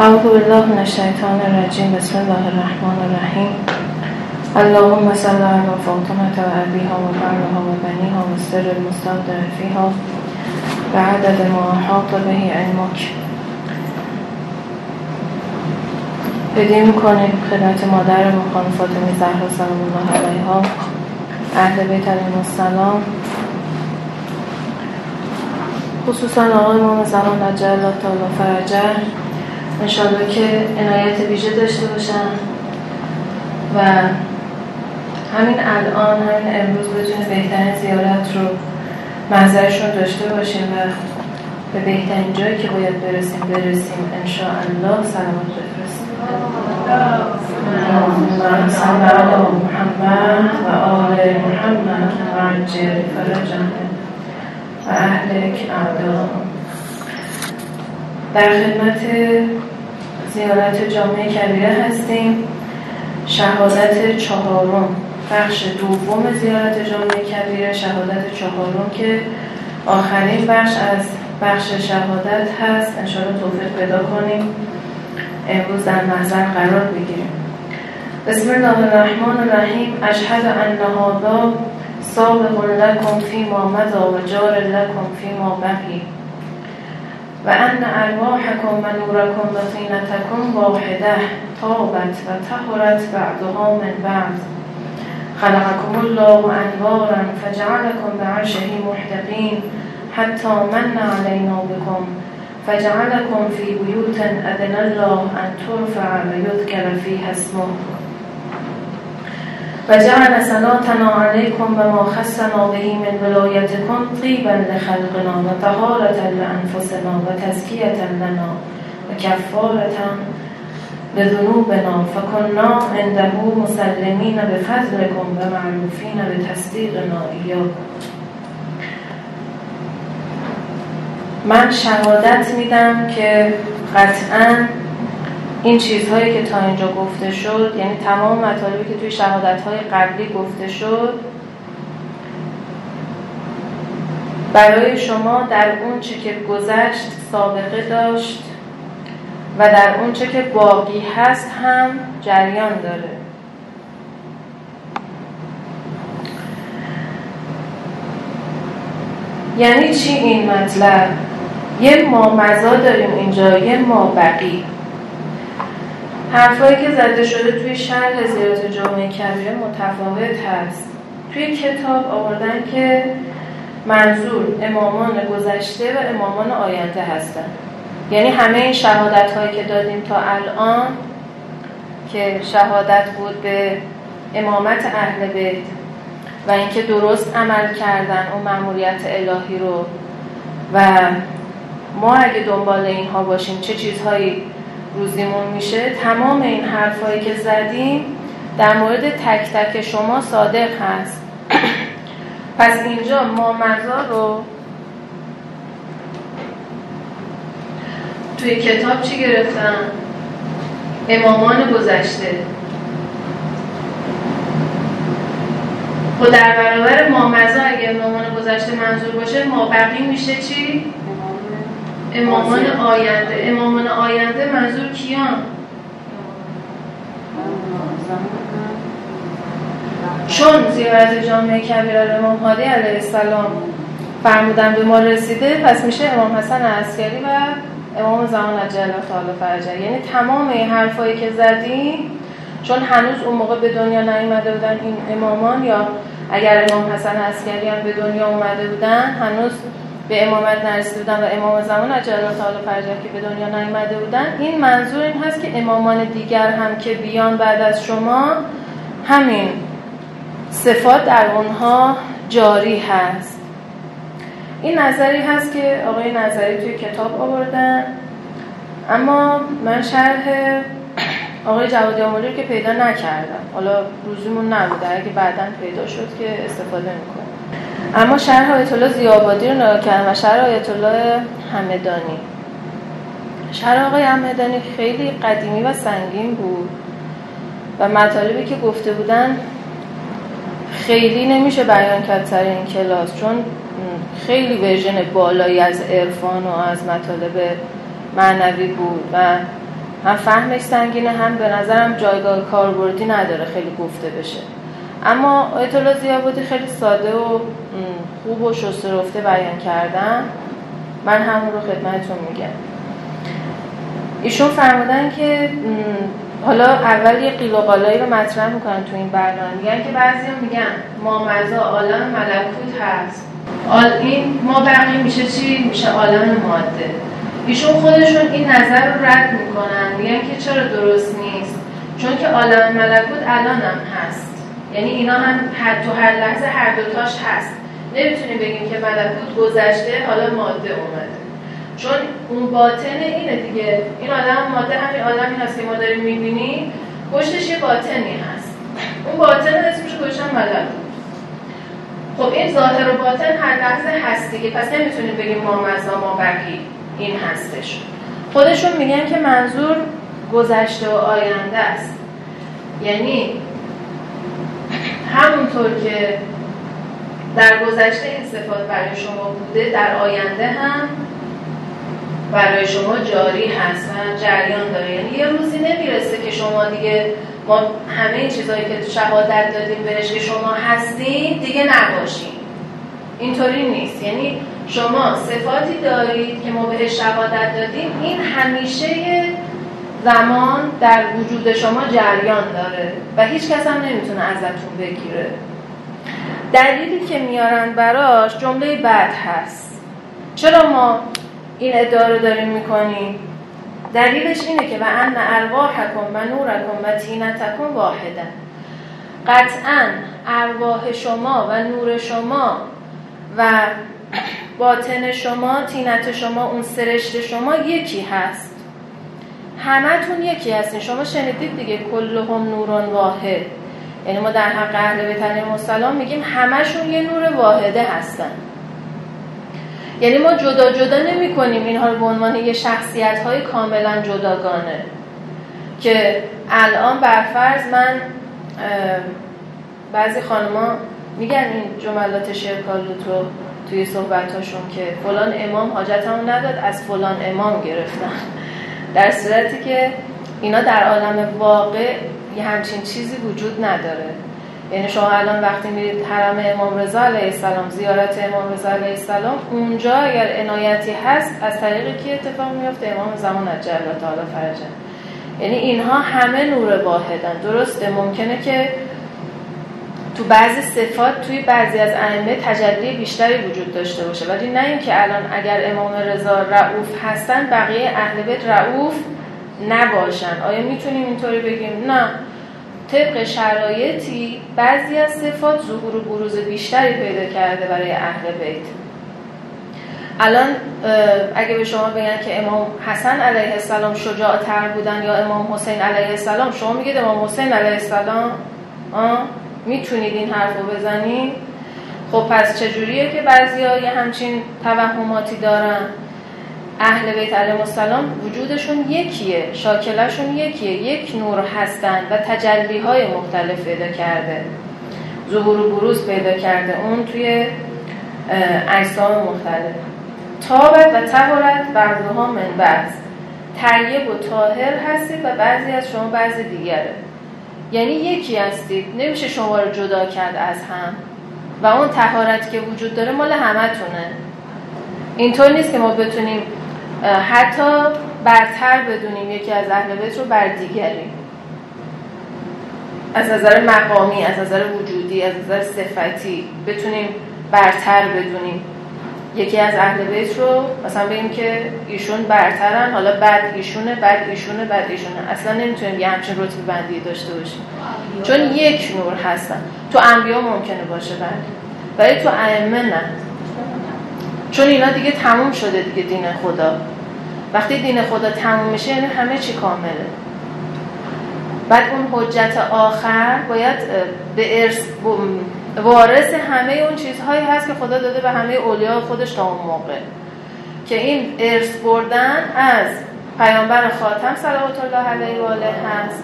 اعوذ بالله من الشیطان الرجیم. بسم الله الرحمن الرحیم. اللهم صل علی فاطمة و ابیها و برها و بنیها و سر المستودع فیها و عدد ما احاط به علمک. هدیه میکنیم خدمت مادر ما خانم فاطمه زهرا سلام الله علیها، اهل بیت علیهم السلام، خصوصا آقای امام زمان عجل الله تعالی فرجه، انشاءالله که عنایت ویژه داشته باشن و همین الان همین امروز بتونه بهترین زیارت رو محضرشون داشته باشیم و به بهترین جایی که باید برسیم انشاءالله سلامت بفرستیم. اللهم صل علی محمد و آل محمد و عجل فرجهم و اهلک اعداء. در خدمت زیارت جامع کبیره هستیم. شهادت چهارم، بخش دوم زیارت جامع کبیره، شهادت چهارم که آخرین بخش از بخش شهادت هست. انشاءالله توفیق پیدا کنیم امروز در محضر قرار بگیریم. بسم الله الرحمن الرحیم. اشهد ان هذا سابق لکم فیما مضی و جار لکم فیما بقی و ان ارواحکم و نورکم و طینتکم واحده طابت و طهرت بعضها من بعض. خلقکم الله انوارا فجعلکم بعرشه محتقین حتی من علینا بکم فجعلکم فی بیوت اذن الله ان ترفع و یذکر فیها اسمه و جعل صلاتنا علیکم و ما خصنا به من ولایتکم طیبا لخلقنا و طهارة لانفسنا و تزکیة لنا و کفارة لذنوبنا فکنا عنده مسلمین بفضلکم و معروفین بتصدیقنا ایاکم. من شهادت میدم که قطعاً این چیزهایی که تا اینجا گفته شد، یعنی تمام مطالبی که توی شهادت‌های قبلی گفته شد، برای شما در اون چه که گذشت سابقه داشت و در اون چه که باقی هست هم جریان داره. یعنی چی این مطلب؟ یه مامضا داریم اینجا، یه مابقی. حرفایی که زده شده توی شرح زیارت جامع کبیره متفاوت هست. توی کتاب آوردن که منظور امامان گذشته و امامان آینده هستن. یعنی همه این شهادت هایی که دادیم تا الان که شهادت بود به امامت اهل بیت و اینکه درست عمل کردن اون مأموریت الهی رو و ما اگه دنبال اینها باشیم چه چیزهایی روزیمون میشه، تمام این حرفایی که زدیم در مورد تک تک شما صادق هست. پس اینجا مامضا رو توی کتاب چی گرفتن؟ امامان گذشته. و در برابر مامضا اگه امامان گذشته منظور باشه، مابقی میشه چی؟ امامان آینده. امامان آینده منظور کیان؟ چون زیارت جامع کبیره امام هادی علیه السلام فرمودن به ما رسیده، پس میشه امام حسن عسکری و امام زمان عجل الله تعالی فرجه. یعنی تمام این حرفایی که زدیم، چون هنوز اون موقع به دنیا نیامده بودن این امامان، یا اگر امام حسن عسکری هم به دنیا اومده بودن هنوز به امامت نرسیده بودن و امام زمان عجل الله تعالی فرجه که به دنیا نیامده بودن. این منظور این هست که امامان دیگر هم که بیان بعد از شما، همین صفات در اونها جاری هست. این نظری هست که آقای نظری توی کتاب آوردن، اما من شرح آقای جوادی آمولی که پیدا نکردم، حالا روزیمون نبوده، اگه بعداً پیدا شد که استفاده میکنم. اما شرح آیت الله ضیاءآبادی رو نگاه کردم و شرح آیت الله همدانی. شرح آقای همدانی خیلی قدیمی و سنگین بود و مطالبی که گفته بودن خیلی نمیشه بیان کرد سر این کلاس، چون خیلی ورژن بالایی از عرفان و از مطالب معنوی بود و هم فهمش سنگینه، هم به نظرم جایگاه کاربردی نداره خیلی گفته بشه. اما آیت الله ضیاءالدین خیلی ساده و خوب و شسته رفته بیان کردن. من همون رو خدمتتون میگم. ایشون فرمودن که حالا اول یه قیل و قالایی رو مطرح میکنن تو این برنامه. میگن که بعضیا میگن مامضی عالم ملکوت هست، این ما بقیه میشه چی؟ میشه عالم ماده. ایشون خودشون این نظر رو رد میکنن، میگن که چرا درست نیست، چون که عالم ملکوت الان هم هست، یعنی اینا هم تو هر لحظه هر دوتاش هست. نمیتونیم بگیم که ملکوت گذشته حالا ماده اومده، چون اون باطن اینه دیگه. این عالم ماده همین عالمی هست که ما داریم میبینیم، پشتش یه باطنی هست، اون باطن اسمش گذاشتن ملکوت. خب این ظاهر و باطن هر لحظه هست دیگه، پس نمیتونیم بگیم ما مزا ما بقی این هستش. خودشون میگن که منظور گذشته و آینده است، یعنی همونطور که در گذشته این صفات برای شما بوده، در آینده هم برای شما جاری هست و جریان داره. یعنی یه روزی نمیرسه که شما دیگه ما همه چیزایی که شهادت دادیم بهش که شما هستید دیگه نباشید. اینطوری نیست. یعنی شما صفاتی دارید که ما بهش شهادت دادیم، این همیشه زمان در وجود شما جریان داره و هیچ کس هم نمیتونه ازتون بگیره. دلیلی که میارن براش جمله بعد هست. چرا ما این ادعا رو داریم میکنیم؟ دلیلش اینه که و ان ارواحکم و نورکم و طینتکم واحده. قطعا ارواح شما و نور شما و باطن شما، طینت شما، اون سرشت شما یکی هست. همتون یکی هستین. شما شنیدید دیگه کلهم نورون واحد، یعنی ما در حق اهل بیت علیهم السلام میگیم همشون یه نور واحده هستن. یعنی ما جدا جدا نمی کنیم اینها رو به عنوان یه شخصیت‌های کاملا جداگانه که الان برفرض من بعضی خانما میگن این جملات شرکالوت رو توی صحبتاشون که فلان امام حاجتمون نداد از فلان امام گرفتن، در صورتی که اینا در عالم واقع یه همچین چیزی وجود نداره. یعنی شما الان وقتی میرید حرم امام رضا علیه السلام، زیارت امام رضا علیه السلام، اونجا اگر عنایتی هست از طریق کی اتفاق میفته؟ امام زمان عجل الله تعالی فرجه. یعنی اینها همه نور واحدن. درسته ممکنه که تو بعضی صفات توی بعضی از ائمه تجلی بیشتری وجود داشته باشه، ولی نه اینکه الان اگر امام رضا رؤوف هستن بقیه اهل بیت رؤوف نباشن. آیا میتونیم اینطوری بگیم؟ نه. طبق شرایطی بعضی از صفات ظهور و بروز بیشتری پیدا کرده برای اهل بیت. الان اگه به شما بگن که امام حسن علیه السلام شجاع تر بودن یا امام حسین علیه السلام، شما میگید امام حسین علیه السلام؟ میتونید این حرف رو بزنید؟ خب پس چجوریه که بعضیا یه همچین توهماتی دارن؟ اهل بیت علیهم السلام وجودشون یکیه، شاکلشون یکیه، یک نور هستن و تجلی‌های مختلف پیدا کرده، ظهور و بروز پیدا کرده اون توی اجسام مختلف. طابت و طهارت بعضها من بعض، طیب و طاهر هستید و بعضی از شما بعضی دیگره. یعنی یکی هستید، نمیشه شما رو جدا کرد از هم و اون طهارت که وجود داره مال همتونه. اینطور نیست که ما بتونیم حتی برتر بدونیم یکی از اهل بیت رو بر دیگری، از نظر مقامی، از نظر وجودی، از نظر صفتی بتونیم برتر بدونیم یکی از اهل بیت رو، مثلا بگیم که ایشون برترن، حالا بعد ایشونه، بعد ایشونه، بعد ایشونه. اصلا نمیتونیم یه همچین رتبه بندی داشته باشیم، چون یک نور هستن. تو انبیا ممکنه باشه ولی تو ائمه نه، چون اینا دیگه تموم شده دیگه. دین خدا وقتی دین خدا تموم میشه یعنی همه چی کامله. بعد اون حجت آخر باید به ارث وارث همه اون چیزهایی هست که خدا داده به همه اولیاء خودش تا اون موقع، که این ارث بردن از پیامبر خاتم صلوات الله علیه و آله هست.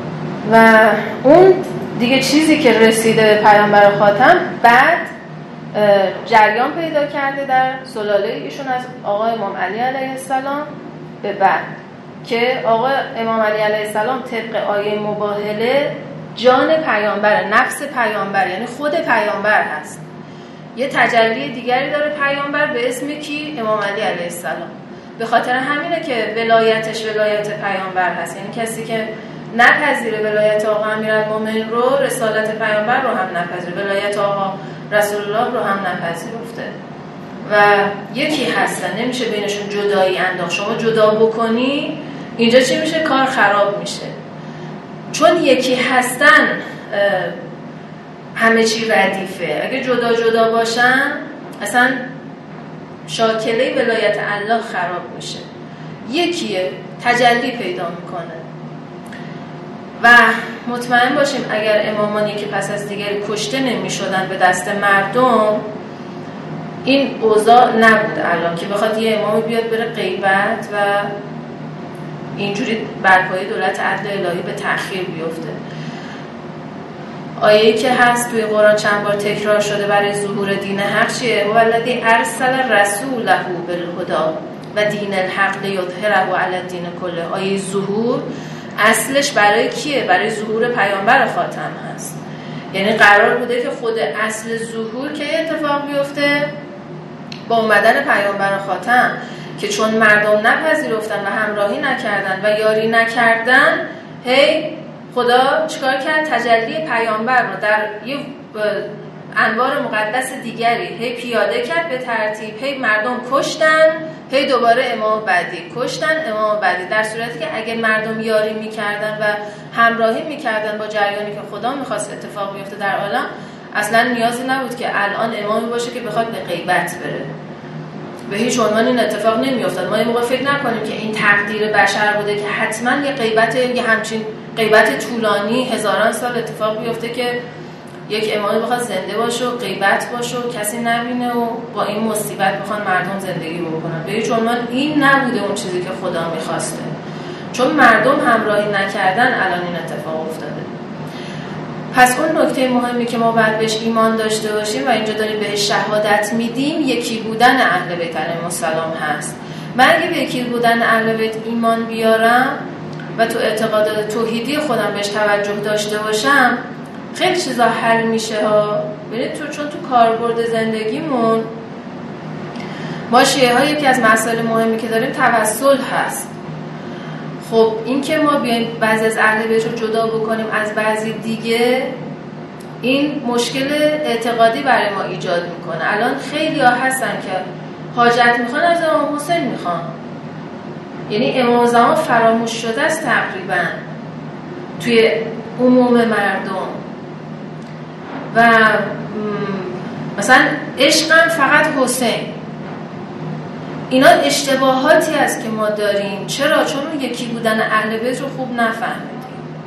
و اون دیگه چیزی که رسیده به پیامبر خاتم بعد جریان پیدا کرده در سلاله ایشون از آقا امام علی علیه السلام به بعد که آقا امام علی علیه السلام طبق آیه مباهله جان پیامبر، نفس پیامبر، یعنی خود پیامبر هست. یه تجلی دیگری داره پیامبر به اسم کی؟ امام علی علیه السلام. به خاطر همینه که ولایتش ولایت پیامبر هست، یعنی کسی که نپذیره ولایت آقا امیرالمومنین رو، رسالت پیامبر رو هم نپذیره، ولایت آقا رسول الله رو هم نپذیرفته و یکی هستن، نمیشه بینشون جدایی انداخت. شما جدا بکنی اینجا چی میشه؟ کار خراب میشه. چون یکی هستن همه چی ردیفه. اگه جدا جدا باشن اصلا شاکله ولایت الله خراب میشه. یکیه، تجلی پیدا میکنه و مطمئن باشیم اگر امامان یکی پس از دیگری کشته نمیشدن به دست مردم، این اوضاع نبود الان که بخواد یه امامی بیاد بره غیبت و اینجوری برپای دولت عدل الهی به تأخیر بیفته. آیه‌ای که هست توی قرآن چند بار تکرار شده برای ظهور دین حق چیه؟ هو الذی ارسل رسوله بالهدی و دین الحق لیظهره علی الدین کله. آیه ظهور اصلش برای کیه؟ برای ظهور پیامبر خاتم هست. یعنی قرار بوده که خود اصل ظهور که اتفاق بیفته با اومدن پیامبر خاتم، که چون مردم نپذیرفتن و همراهی نکردن و یاری نکردن، هی خدا چیکار کرد؟ تجلی پیامبر رو در یه انوار مقدس دیگری هی پیاده کرد به ترتیب. هی مردم کشتن، هی دوباره امام بعدی کشتن، امام بعدی، در صورتی که اگه مردم یاری میکردن و همراهی میکردن با جریانی که خدا میخواست اتفاق بیفته در عالم، اصلا نیازی نبود که الان امامی باشه که بخواد به غیبت بره. به هیچ عنوان این اتفاق نمیافتاد. ما این موقع فکر نکنیم که این تقدیر بشر بوده که حتما یه غیبت، یه همچین غیبت طولانی هزاران سال اتفاق بیفته که یک امامی بخواد زنده باشه و غیبت باشه و کسی نبینه و با این مصیبت بخوان مردم زندگی بکنن. به هیچ عنوان این نبوده اون چیزی که خدا میخواسته. چون مردم همراهی نکردن الان این اتفاق افتاده. پس اون نکته مهمی که ما باید بهش ایمان داشته باشیم و اینجا داریم بهش شهادت میدیم، یکی بودن اهل بیت علیهم السلام هست. من اگه به یکی بودن اهل بیت ایمان بیارم و تو اعتقادات توحیدی خودم بهش توجه داشته باشم، خیلی چیزا حل میشه ها. ببینید چون تو کاربرد زندگیمون ما شیعه ها یکی از مسائل مهمی که داریم توسل هست. خب این که ما بیایم بعضی از اهل بیت رو جدا بکنیم از بعضی دیگه، این مشکل اعتقادی برای ما ایجاد میکنه. الان خیلی ها هستن که حاجت میخوان از امام حسین میخوان، یعنی امام زمان فراموش شده است تقریبا توی عموم مردم و مثلا عشقم فقط حسین. اینا اشتباهاتی است که ما داریم. چرا؟ چون اون یکی بودن اهل بیت رو خوب نفهمیدیم.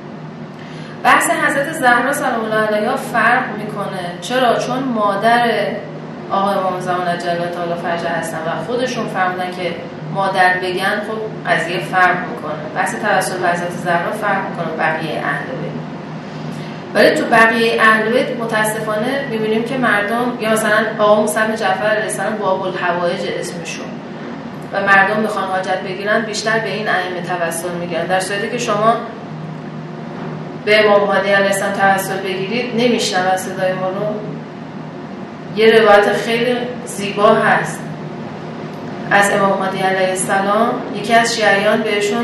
بحث حضرت زهرا سلام الله علیها فرق میکنه. چرا؟ چون مادر آقای امام زمان عجل تعالی فرجه هستن و خودشون فرمودن که مادر بگن، خب قضیه فرق میکنه. بحث توسل به حضرت زهرا فرق میکنه بقیه اهل بیت. ولی تو بقیه اهل بیت متاسفانه میبینیم که مردم، یا مثلا آقا موسی بن جعفر علیه السلام باب الحوائج اسمشون، و مردم میخوان حاجت بگیرن بیشتر به این ائمه توسل میگیرن، در صورتی که شما به امام هادی علیه السلام توسل بگیرید نمیشنوه صدای ما رو. یه روایت خیلی زیبا هست از امام هادی علیه السلام. یکی از شیعیان بهشون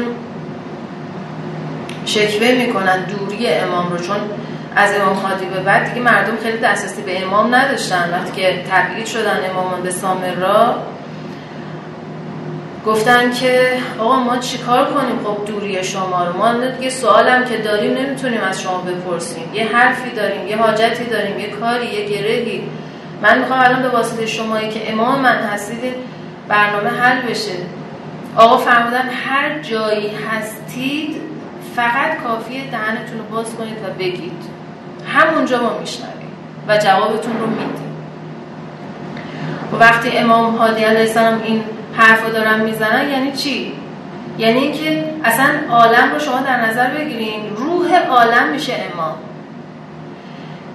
شکوه میکنن دوری امام رو، چون از امام هادی به بعد دیگه مردم خیلی دسترسی به امام نداشتن. وقتی که تبعید شدن امامان به سامرا، گفتن که آقا ما چیکار کنیم؟ خب دوری شما رو، ما دیگه سوالم که داریم نمیتونیم از شما بپرسیم، یه حرفی داریم، یه حاجتی داریم، یه کاری، یه گرهی. من میخوام الان به واسطه شمایی که امام من هستید برنامه حل بشه. آقا فرمودن هر جایی هستید فقط کافیه دهنتون رو باز کنید و بگید، همونجا ما میشنویم و جوابتون رو میدیم. و وقتی امام هادی علیه السلام این حرفو دارن میزنن یعنی چی؟ یعنی اینکه اصلا عالم رو شما در نظر بگیرین، روح عالم میشه امام.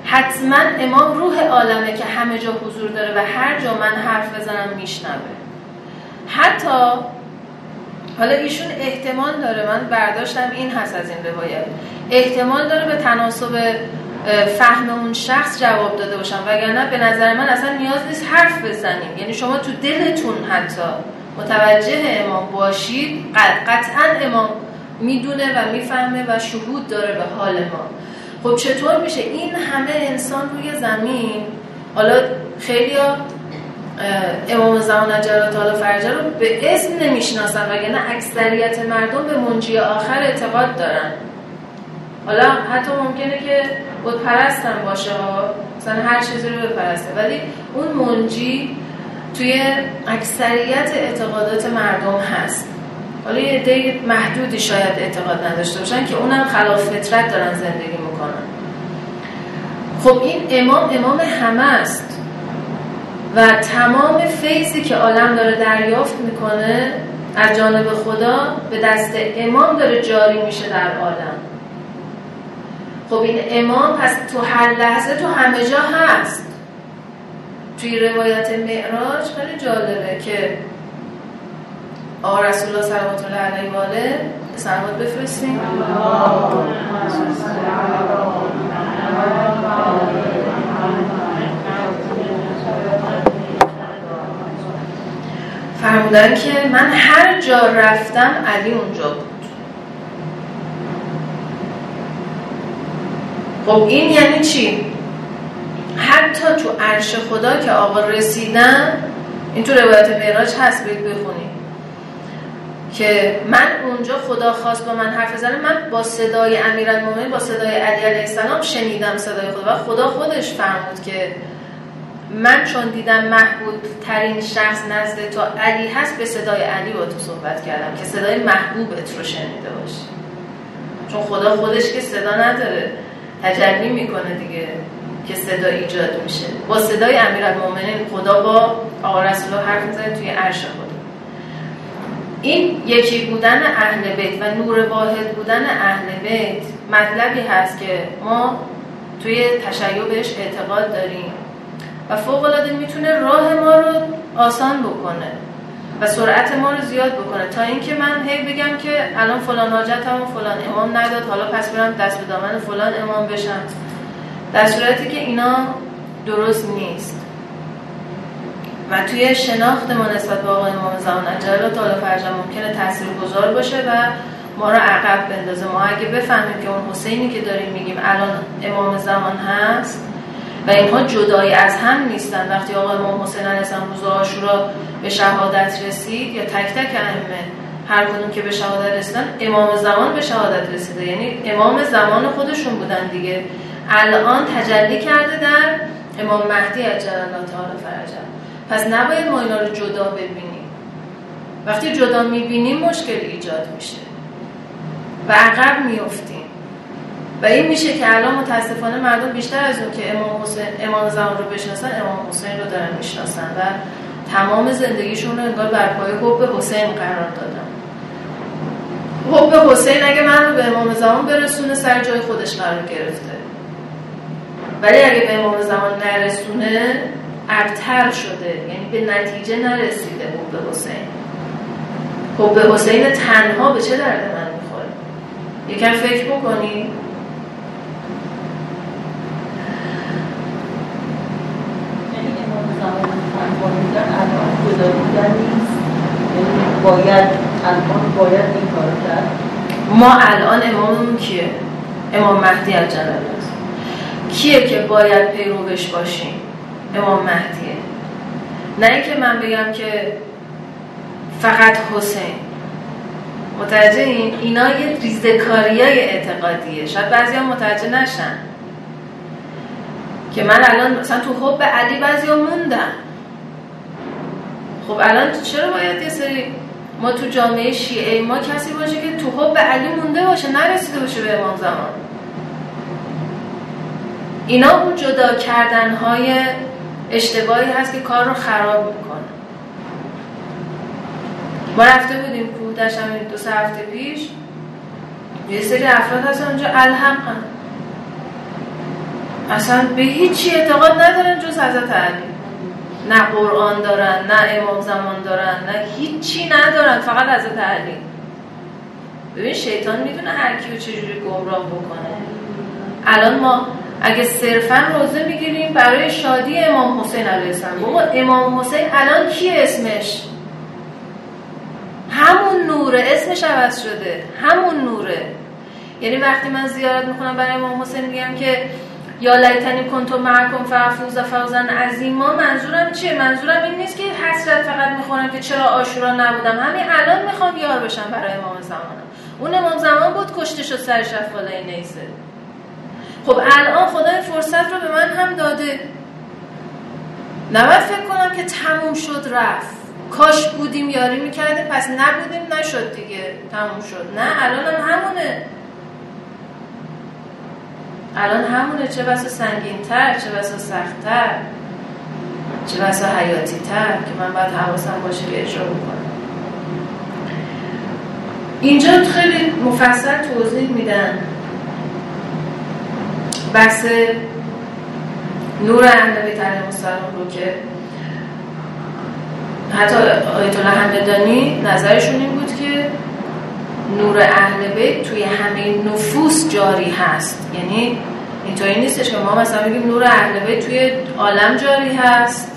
حتما امام روح عالمه که همه جا حضور داره و هر جا من حرف بزنم میشنوه. حتی حالا ایشون احتمال داره، من برداشتم این هست از این روایت، احتمال داره به تناسب فهم اون شخص جواب داده باشم، وگرنه به نظر من اصلا نیاز نیست حرف بزنیم. یعنی شما تو دلتون حتی متوجه امام باشید، قطعا امام میدونه و میفهمه و شهود داره به حال ما. خب چطور میشه این همه انسان روی زمین، حالا خیلیا امام زمان عجل الله تعالی فرجه رو به اسم نمیشناسن، وگرنه اکثریت مردم به منجی آخر اعتقاد دارن. حالا حتی ممکنه که بت پرست هم باشه ها، مثلا هر چیزی رو بپرسته، ولی اون منجی توی اکثریت اعتقادات مردم هست. حالا یه عده محدودی شاید اعتقاد نداشته باشن که اونم خلاف فطرت دارن زندگی میکنن. خب این امام همه است و تمام فیضی که عالم داره دریافت میکنه از جانب خدا به دست امام داره جاری میشه در عالم. خب این امام پس تو هر لحظه تو همه جا هست. توی روایت معراج خیلی جالبه که آقا رسول الله صلوات الله علیه و آله صلوات بفرستیم. فرمودن که من هر جا رفتم علی اونجا بود. خب این یعنی چی؟ حتی تو عرش خدا که آقا رسیدن، این تو روایت معراج هست، برید بخونید که من اونجا خدا خواست با من حرف بزنه، من با صدای امیرالمومنین، با صدای علی علیه السلام شنیدم صدای خدا و خدا خودش فرمود که من چون دیدم محبوب ترین شخص نزد تو علی هست، به صدای علی با تو صحبت کردم که صدای محبوبت رو شنیده باشی. چون خدا خودش که صدا نداره، تجلی میکنه دیگه که صدا ایجاد میشه. با صدای امیرالمومنین خدا با آقا رسول الله حرف میزنه توی عرش خدا. این یکی بودن اهل بیت و نور واحد بودن اهل بیت مطلبی هست که ما توی تشیع بهش اعتقاد داریم و فوق‌العاده میتونه راه ما رو آسان بکنه و سرعت ما رو زیاد بکنه، تا اینکه من هی بگم که الان فلان حاجتمو فلان امام نداد، حالا پس برم دست به دامن فلان امام بشم، در صورتی که اینا درست نیست. و توی شناخت ما نسبت به آقا امام زمان عجل الله تعالی فرجه ممکنه تاثیرگذار باشه و ما رو عقب بندازه. ما اگه بفهمیم که اون حسینی که داریم میگیم الان امام زمان هست و اینها جدایی از هم نیستن، وقتی آقا امام حسین علیه السلام روز عاشورا به شهادت رسید، یا تک تک ائمه هر کدوم که به شهادت رسیدن، امام زمان به شهادت رسیده، یعنی امام زمان خودشون بودن دیگه، الان تجلی کرده در امام مهدی عجل الله تعالی فرجه. پس نباید ما اینا رو جدا ببینیم. وقتی جدا میبینیم مشکل ایجاد میشه و عقب میافتیم و این میشه که الان متاسفانه مردم بیشتر از اون که امام زمان رو بشناسن، امام حسین رو دارن میشناسن و تمام زندگیشون رو انگار بر پایه حب حسین قرار دادن. حب حسین اگه من رو به امام زمان برسونه سر جای خودش قرار گرفته، ولی اگه به امام زمان نرسونه ابتر شده، یعنی به نتیجه نرسیده. حب حسین، حب حسین تنها به چه درد من میخوره؟ یکم فکر بکنی. یعنی امام زمان تنها میگن الان جدا بودن نیست، یعنی باید الان باید این کار کرد. ما الان اماممون کیه؟ امام مهدی عجل الله است. کیه که باید پیروش باشیم؟ امام مهدیه. نه اینکه من بگم که فقط حسین. متوجه اینا یه ریزکاریای اعتقادیه، شاید بعضی هم متوجه نشن که من الان مثلا تو حب علی بعضی هم موندن. خب الان چرا باید یه سری ما تو جامعه شیعه ما کسی باشه که تو حب علی مونده باشه، نرسیده باشه به امام زمان؟ اینا اون جدا کردن‌های اشتباهی هست که کار رو خراب میکنه. ما رفته بودیم کوه دشتم 2-3 هفته پیش، یه سری افراد هستن اونجا الحقن، اصلا به هیچی اعتقاد ندارن جز حضرت علی. نه قرآن دارن، نه امام زمان دارن، نه هیچی ندارن، فقط حضرت علی. ببین شیطان میدونه هر کیو چجوری گمراه بکنه. الان ما اگه صرفا روزه میگیریم برای شادی امام حسین علیه السلام، بابا امام حسین الان کیه اسمش؟ همون نوره، اسمش عوض شده، همون نوره. یعنی وقتی من زیارت میکنم برای امام حسین میگم که یا لیتنی کنتو معکم فافوز فوزا عظیما، منظورم چیه؟ منظورم این نیست که حسرت فقط میخونم که چرا عاشورا نبودم، همین الان میخوام یار بشم برای امام زمانم. اون امام زمان بود کشته شد سرش رفت بالای نیزه. خب الان خدا این فرصت رو به من هم داده، نباید فکر کنم که تموم شد رفت، کاش بودیم یاری میکردیم پس نبودیم نشد دیگه تموم شد. نه، الان هم همونه، الان همونه، چه بسا سنگین‌تر، چه بسا سخت‌تر، چه بسا حیاتی‌تر که من باید حواسم باشه که اجرا بکنم. اینجا خیلی مفصل توضیح میدن بحث نور اهل بیت علیهم السلام رو که حتی آیت الله همدانی نظرشون این بود که نور اهل بیت توی همه نفوس جاری هست. یعنی اینطوری نیستش که ما مثلا بگیم نور اهل بیت توی عالم جاری هست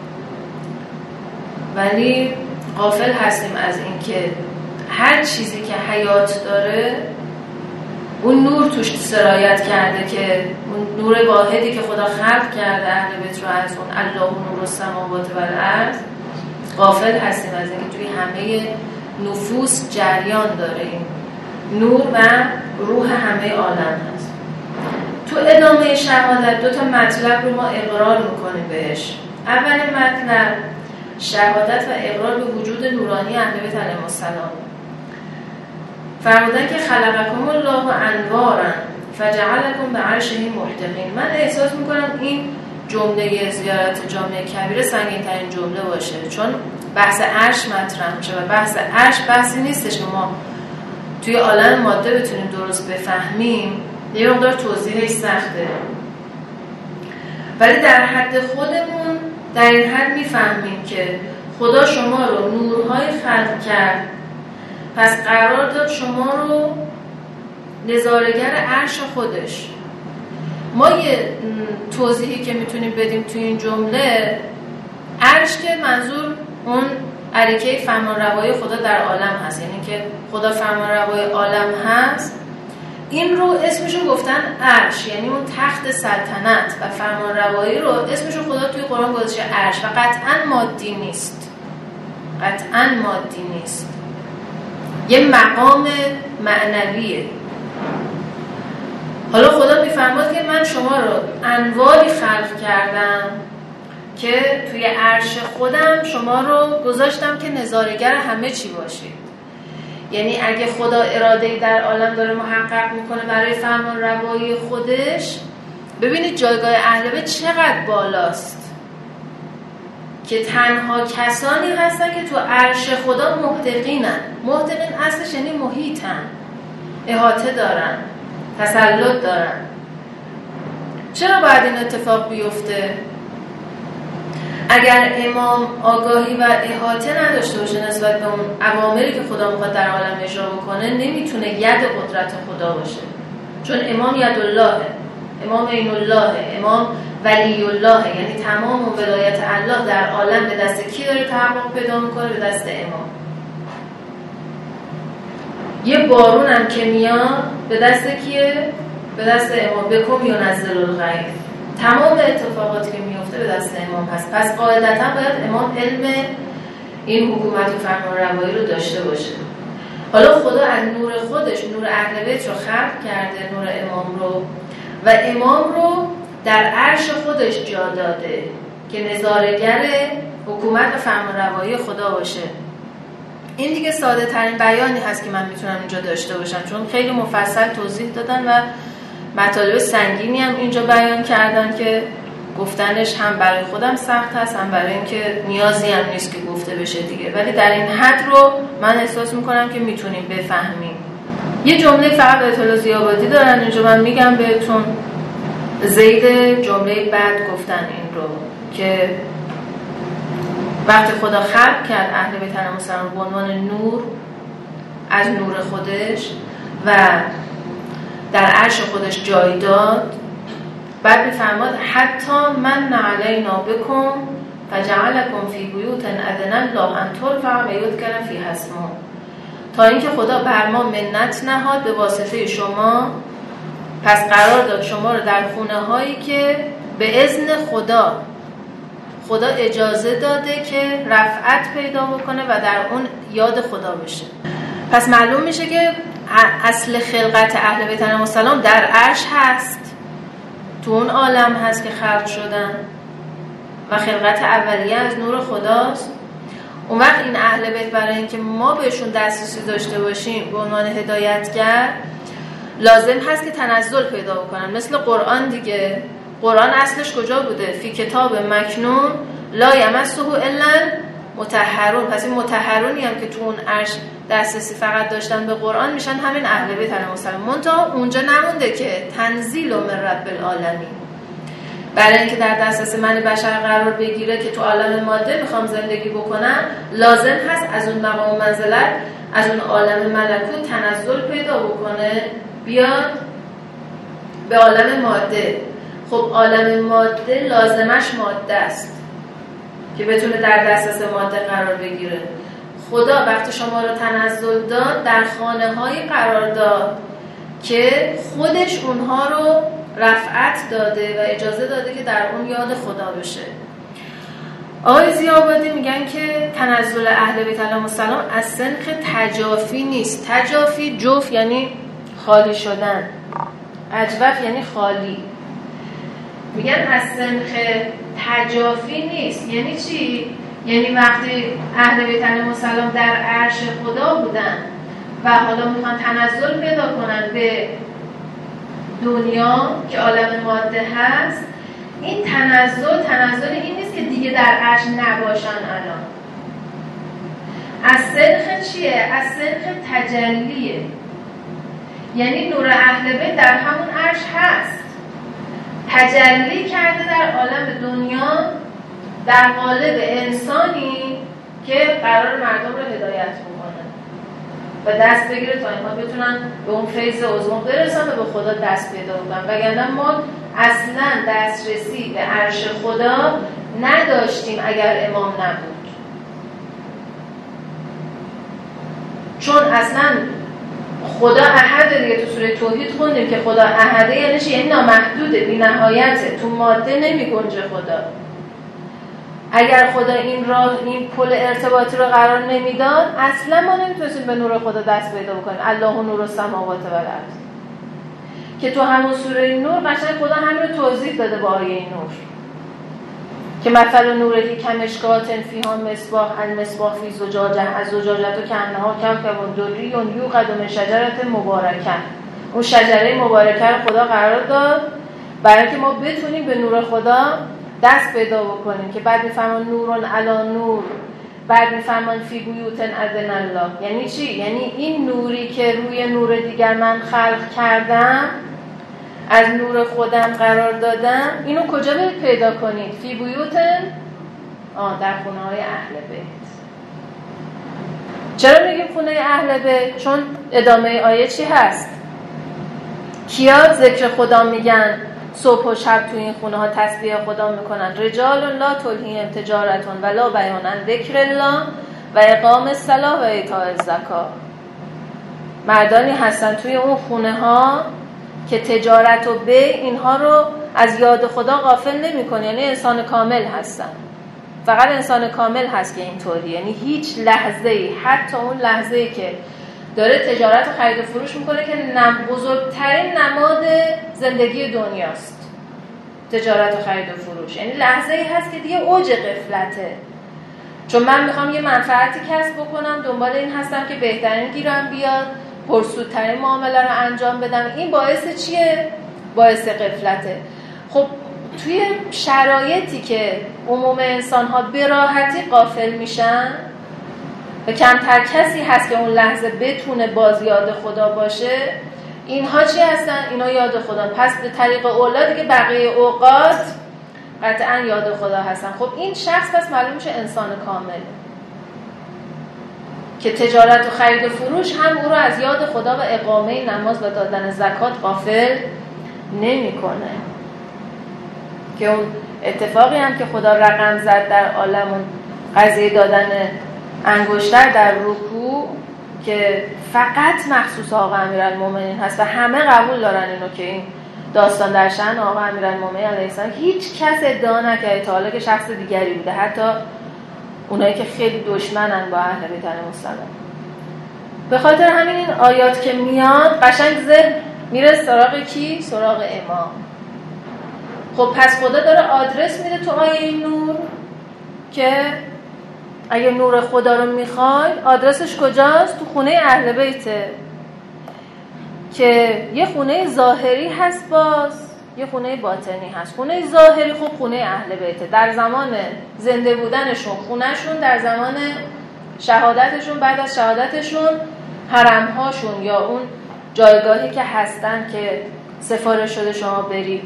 ولی غافل هستیم از این که هر چیزی که حیات داره اون نور توش سرایت کرده، که اون نور واحدی که خدا خلق کرده اهل بیت رو، از اون الله نور السماوات و الارض، غافل هستیم از اینکه توی همه نفوس جریان داره این نور و روح همه عالم هست. تو ادامه شهادت دو تا مطلب رو ما اقرار میکنیم بهش. اولین مطلب شهادت و اقرار به وجود نورانی اهل بیت علیهم السلام. فرمودن که خلقکم الله انوارا فجعلکم بعرشه محتمین. من احساس میکنم این جمله زیارت جامع کبیر سنگین ترین جمله باشه، چون بحث عرش مطرح میشه و بحث عرش بحثی نیستش که ما توی عالم ماده بتونیم درست بفهمیم، یه مقدار توضیحش سخته، ولی در حد خودمون در این حد میفهمیم که خدا شما رو نورهای خلق کرد، پس قرار داد شما رو نظاره‌گر عرش خودش. ما یه توضیحی که میتونیم بدیم توی این جمله، عرش که منظور اون عریکه فرمانروایی خدا در عالم هست، یعنی که خدا فرمانروای عالم هست، این رو اسمشو گفتن عرش، یعنی اون تخت سلطنت و فرمانروایی رو اسمشو خدا توی قرآن گذاشته عرش و قطعاً مادی نیست، قطعاً مادی نیست، یه مقام معنویه. حالا خدا میفرماد که من شما رو انواری خلق کردم که توی عرش خودم شما رو گذاشتم که نظاره‌گر همه چی باشید. یعنی اگه خدا اراده‌ای در عالم داره محقق میکنه برای فرمان روایی خودش، ببینید جایگاه اهل بیت چقدر بالاست که تنها کسانی هستن که تو عرش خدا محتقینن. محتقین اصلش یعنی محیطن، احاطه دارن، تسلط دارن. چرا باید این اتفاق بیفته؟ اگر امام آگاهی و احاطه نداشته باشه نسبت به اون اوامری که خدا میخواد در عالم اجرا بکنه، نمیتونه ید قدرت خدا باشه. چون امام ید الله، امام عین الله، امام ولی الله، یعنی تمام ولایت الله در عالم به دست کی داره تحقق پیدا میکنه؟ به دست امام. یه بارون هم که میاد به دست کیه؟ به دست امام. بکم ینزل الغیث. تمام اتفاقاتی که میفته به دست امام هست. پس قاعدتا باید امام علم این حکومت و فرمانروایی رو داشته باشه. حالا خدا از نور خودش نور اهل بیت رو خلق کرده، نور امام رو، و امام رو در عرش خودش جا داده که نظاره‌گر حکومت و فرمانروایی خدا باشه. این دیگه ساده ترین بیانی هست که من میتونم اینجا داشته باشم، چون خیلی مفصل توضیح دادن و مطالب سنگینی هم اینجا بیان کردن که گفتنش هم برای خودم سخت هست، هم برای اینکه نیازی هم نیست که گفته بشه دیگه، ولی در این حد رو من احساس میکنم که میتونیم بفهمیم. یه جمله فقط آیت الله ضیاء‌آبادی دارن اینجا، من میگم بهتون. زید جمله بعد گفتن این رو که وقتی خدا خلق کرد اهل بیت علیهم السلام به عنوان نور از نور خودش و در عرش خودش جای داد، بعد می‌فرماد حتی من علینا بکم فجعلکم فی بیوت اذن الله ان ترفع و یذکر فیها اسمه، تا اینکه خدا بر ما منت نهاد به واسطه شما، پس قرار داد شما رو در خونه‌هایی که به اذن خدا اجازه داده که رفعت پیدا بکنه و در اون یاد خدا بشه. پس معلوم میشه که اصل خلقت اهل بیت علیهم السلام در عرش هست، تو اون عالم هست که خلق شدن و خلقت اولیه از نور خداست. اون وقت این اهل بیت برای اینکه ما بهشون دسترسی داشته باشیم به عنوان هدایتگر لازم هست که تنزل پیدا بکنن، مثل قرآن دیگه. قرآن اصلش کجا بوده؟ فی کتاب مکنون لا یمسه الا مطهرون. پس این مطهرونی هم که تو اون عرش دسترسی فقط داشتن به قرآن میشن همین اهل بیت علیهم السلام. منتها اونجا نمونده که تنزیل من رب العالمین، برای اینکه در دسترس من بشر قرار بگیره که تو عالم ماده میخوام زندگی بکنم، لازم هست از اون مقام منزلت، از اون عالم ملکوت تنزل پیدا بکنه بیاد به عالم ماده. خب عالم ماده لازمش ماده است که بتونه در دسترس ماده قرار بگیره. خدا وقتی شما رو تنزل داد در خانه‌های قرار داد که خودش اونها رو رفعت داده و اجازه داده که در اون یاد خدا بشه. آقای ضیاءالعابدی میگن که تنزل اهل بیت علیهم السلام از سنخ تجافی نیست. تجافی جوف یعنی خالی شدن، اجوف یعنی خالی. میگن از سنخ تجافی نیست. یعنی چی؟ یعنی وقتی اهل بیت علیهم السلام در عرش خدا بودن و حالا میخوان تنزل پیدا کنن به دنیا که عالم ماده هست، این تنزل این نیست که دیگه در عرش نباشن. الان از سنخ چیه؟ از سنخ تجلیه. یعنی نور اهل بیت در همون عرش هست، تجلی کرده در عالم دنیا در قالب انسانی که قرار مردم رو هدایت بکنه و دست بگیره تا اینها بتونن به اون فیض عظما برسن و به خدا دست پیدا بکنن. وگرنه ما اصلا دسترسی به عرش خدا نداشتیم اگر امام نبود، چون اصلا خدا احد دیگه. تو سوره توحید خوندیم که خدا احده یعنی چی؟ یعنی نامحدوده، بی نهایته، تو ماده نمی گنجه خدا. اگر خدا این پل ارتباطی رو قرار نمیداد اصلا ما نمیتونستیم به نور خدا دست پیدا بکنیم. الله نور السماوات و الارض که تو همون سوره نور قشنگ خدا همین رو توضیح داده با آیه نور که مثل نوره کمشکات فیها مصباح المصباح فی زجاجه از زجاجه که انها کوکب دری یوقد من شجره مبارکه. اون شجره مبارکه رو خدا قرار داد برای اینکه ما بتونیم به نور خدا دست پیدا بکنیم که بعد میفرمان نورون علی نور، بعد میفرمان فی بیوت اذن الله. یعنی چی؟ یعنی این نوری که روی نور دیگر من خلق کردم، از نور خودم قرار دادم، اینو کجا برید پیدا کنید؟ فی بیوت، در خونه های اهل بیت. چرا میگیم خونه اهل بیت؟ چون ادامه آیه چی هست؟ کیا ذکر خدا میگن صبح و شب تو این خونه ها تسبیح خدا میکنن؟ رجال لا تلهیهم تجارت ولا بیع عن ذکر الله و اقام الصلاة و ایتاء الزکات. مردانی هستن توی اون خونه ها که تجارت و بیع اینها رو از یاد خدا غافل نمیکنه. یعنی انسان کامل هستن. فقط انسان کامل هست که اینطوری، یعنی هیچ لحظه‌ای، حتی اون لحظه‌ای که داره تجارت و خرید و فروش میکنه که بزرگترین نماد زندگی دنیاست، تجارت و خرید و فروش، یعنی لحظه‌ای هست که دیگه اوج غفلته. چون من میخوام یه منفعتی کسب بکنم، دنبال این هستم که بهترین گیرم بیاد، پرسودترین معامله رو انجام بدم. این باعث چیه؟ باعث غفلته. خب توی شرایطی که عموم انسان‌ها به راحتی غافل میشن و کمتر کسی هست که اون لحظه بتونه باز یاد خدا باشه، اینها چی هستن؟ اینا یاد خدا. پس به طریق اولاد دیگه بقیه اوقات قطعا یاد خدا هستن. خب این شخص پس معلوم میشه انسان کامله که تجارت و خرید و فروش هم او رو از یاد خدا و اقامه نماز و دادن زکات غافل نمی‌کنه. که اون اتفاقی هم که خدا رقم زد در عالم، اون قضیه دادن انگشتر در رکوع که فقط مخصوص آقا امیرالمومنین هست و همه قبول دارن اینو که این داستان در شأن آقا امیرالمومنین علیه السلام، هیچ کس ادعا نکرده تا حالا که شخص دیگری بوده، حتی اونایی که خیلی دشمنن با اهل بیت علیهم السلام. به خاطر همین این آیات که میاد قشنگ ذهن میره سراغ کی؟ سراغ امام. خب پس خدا داره آدرس میده تو آیه نور که اگه نور خدا رو میخوای آدرسش کجاست؟ تو خونه اهل بیته که یه خونه ظاهری هست، باز یه خونه باطنی هست. خونه ظاهری خب خونه اهل بیته، در زمان زنده بودنشون خونهشون، در زمان شهادتشون، بعد از شهادتشون حرمهاشون یا اون جایگاهی که هستن که سفارش شده شما برید.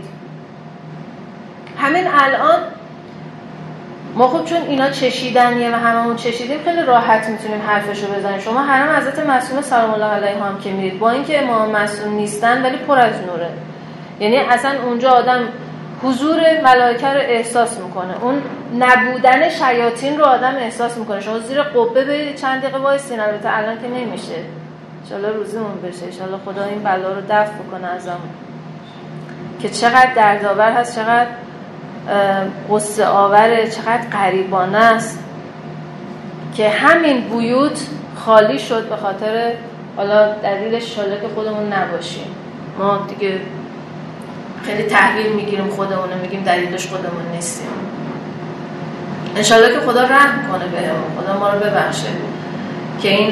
همین الان ما خب چون اینا چشیدنیه و هممون چشیدیم خیلی راحت میتونیم حرفشو بزنیم. شما حرم حضرت معصومه سلام الله علیها هم که میرید، با اینکه امام معصوم نیستن ولی پر از نوره. یعنی اصلا اونجا آدم حضور ملائکه رو احساس میکنه، اون نبودن شیاطین رو آدم احساس میکنه. شما زیر قبه برید چند دقیقه وایسین، البته الان که نمیشه، ان شاءالله روزمون بشه، ان شاءالله خدا این بلا رو دفع کنه ازمون. که چقدر دردآور هست، چقدر قصه آوره، چقدر غریبانه است که همین بیوت خالی شد به خاطر، حالا دلیلش شاله که خودمون نباشیم، ما دیگه خیلی تحویل میگیریم خودمون، میگیم دلیلش خودمون نیستیم. انشالله که خدا رحم کنه بهمون، خدا ما رو ببخشه که این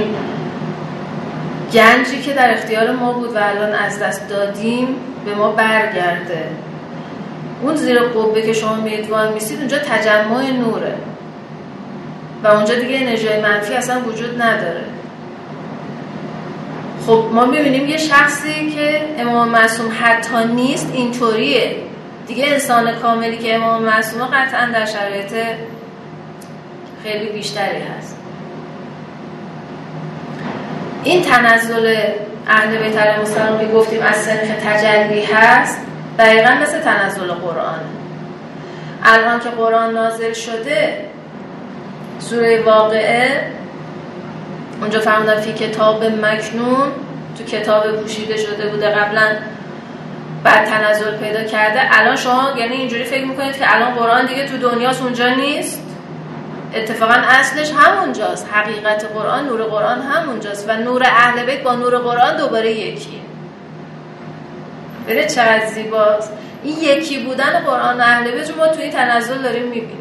گنجی که در اختیار ما بود و الان از دست دادیم به ما برگرده. اون زیر قبه که شما میدوان میسید اونجا تجمع نوره و اونجا دیگه انرژی منفی اصلا وجود نداره. خب ما میبینیم یه شخصی که امام معصوم حتی نیست اینطوریه دیگه. انسان کاملی که امام معصوم قطعا در شرایط خیلی بیشتری هست. این تنزل اهل بیت علیهم السلام که گفتیم از سنخ تجلی هست، دقیقا مثل تنزل قرآن. الان که قرآن نازل شده، سوره واقعه اونجا فرمودن فی کتاب مکنون، تو کتاب پوشیده شده بوده قبلا، بعد تنزل پیدا کرده. الان شما یعنی اینجوری فکر میکنید که الان قرآن دیگه تو دنیاست، اونجا نیست؟ اتفاقا اصلش همونجاست. حقیقت قرآن، نور قرآن همونجاست و نور اهل بیت با نور قرآن دوباره یکیه. بره چقدر زیباست این یکی بودن قرآن و اهل بیت رو ما توی تنزل داریم میبینیم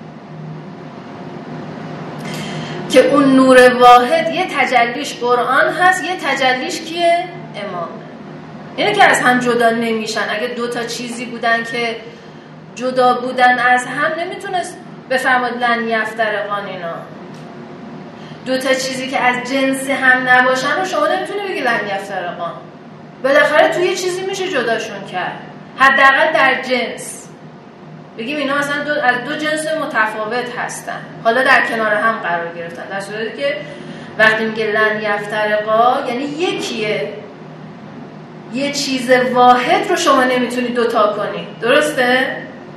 که اون نور واحد یه تجلیش قرآن هست، یه تجلیش کیه؟ امامه. اینه که از هم جدا نمیشن. اگه دوتا چیزی بودن که جدا بودن از هم، نمیتونست بفرماد لن یفترقان. اینا دوتا چیزی که از جنس هم نباشن رو شما نمیتونه بگی لن یفترقان. بالاخره توی یه چیزی میشه جداشون کرد، حداقل در جنس بگیم اینا مثلا از دو جنس متفاوت هستن، حالا در کنار هم قرار گرفتن، در صورتی که وقتی میگه لن یفترقا یعنی یکیه، یه چیز واحد رو شما نمیتونی دوتا کنی. درسته؟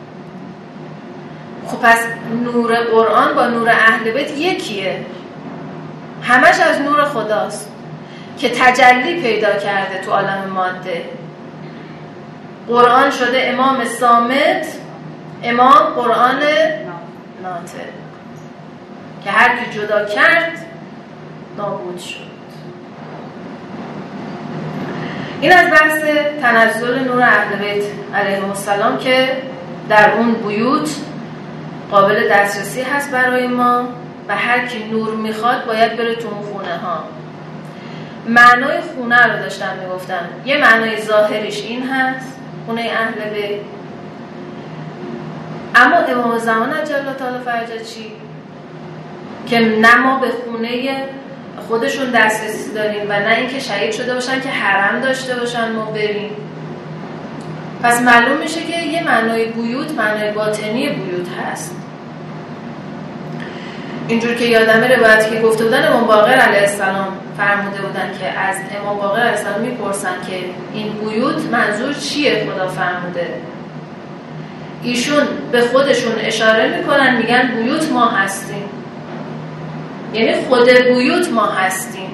خب پس نور قرآن با نور اهل بیت یکیه، همش از نور خداست که تجلی پیدا کرده تو عالم ماده. قرآن شده امام صامت، امام قرآن ناطق که هر کی جدا کرد نابود شد. این از بحث تنزل نور اهل بیت علیهم السلام که در اون بیوت قابل دسترسی هست برای ما و هر کی نور میخواد باید بره تو اون خونه ها. معنای خونه رو داشتم میگفتم. یه معنای ظاهریش این هست، خونه اهل بیت. اما امام زمان عجل الله تعالی فرجه چی؟ که نه ما به خونه خودشون دسترسی داریم و نه اینکه شهید شده باشن که حرم داشته باشن ما بریم. پس معلوم میشه که یه معنای بیوت معنای باطنی بیوت هست. اینجور که یادمه روایتی که گفته بودن امام باقر علیه السلام فرموده بودن که از امام باقر علیه السلام میپرسن که این بیوت منظور چیه خدا فرموده. ایشون به خودشون اشاره میکنن میگن بیوت ما هستیم، یعنی خود بیوت ما هستیم.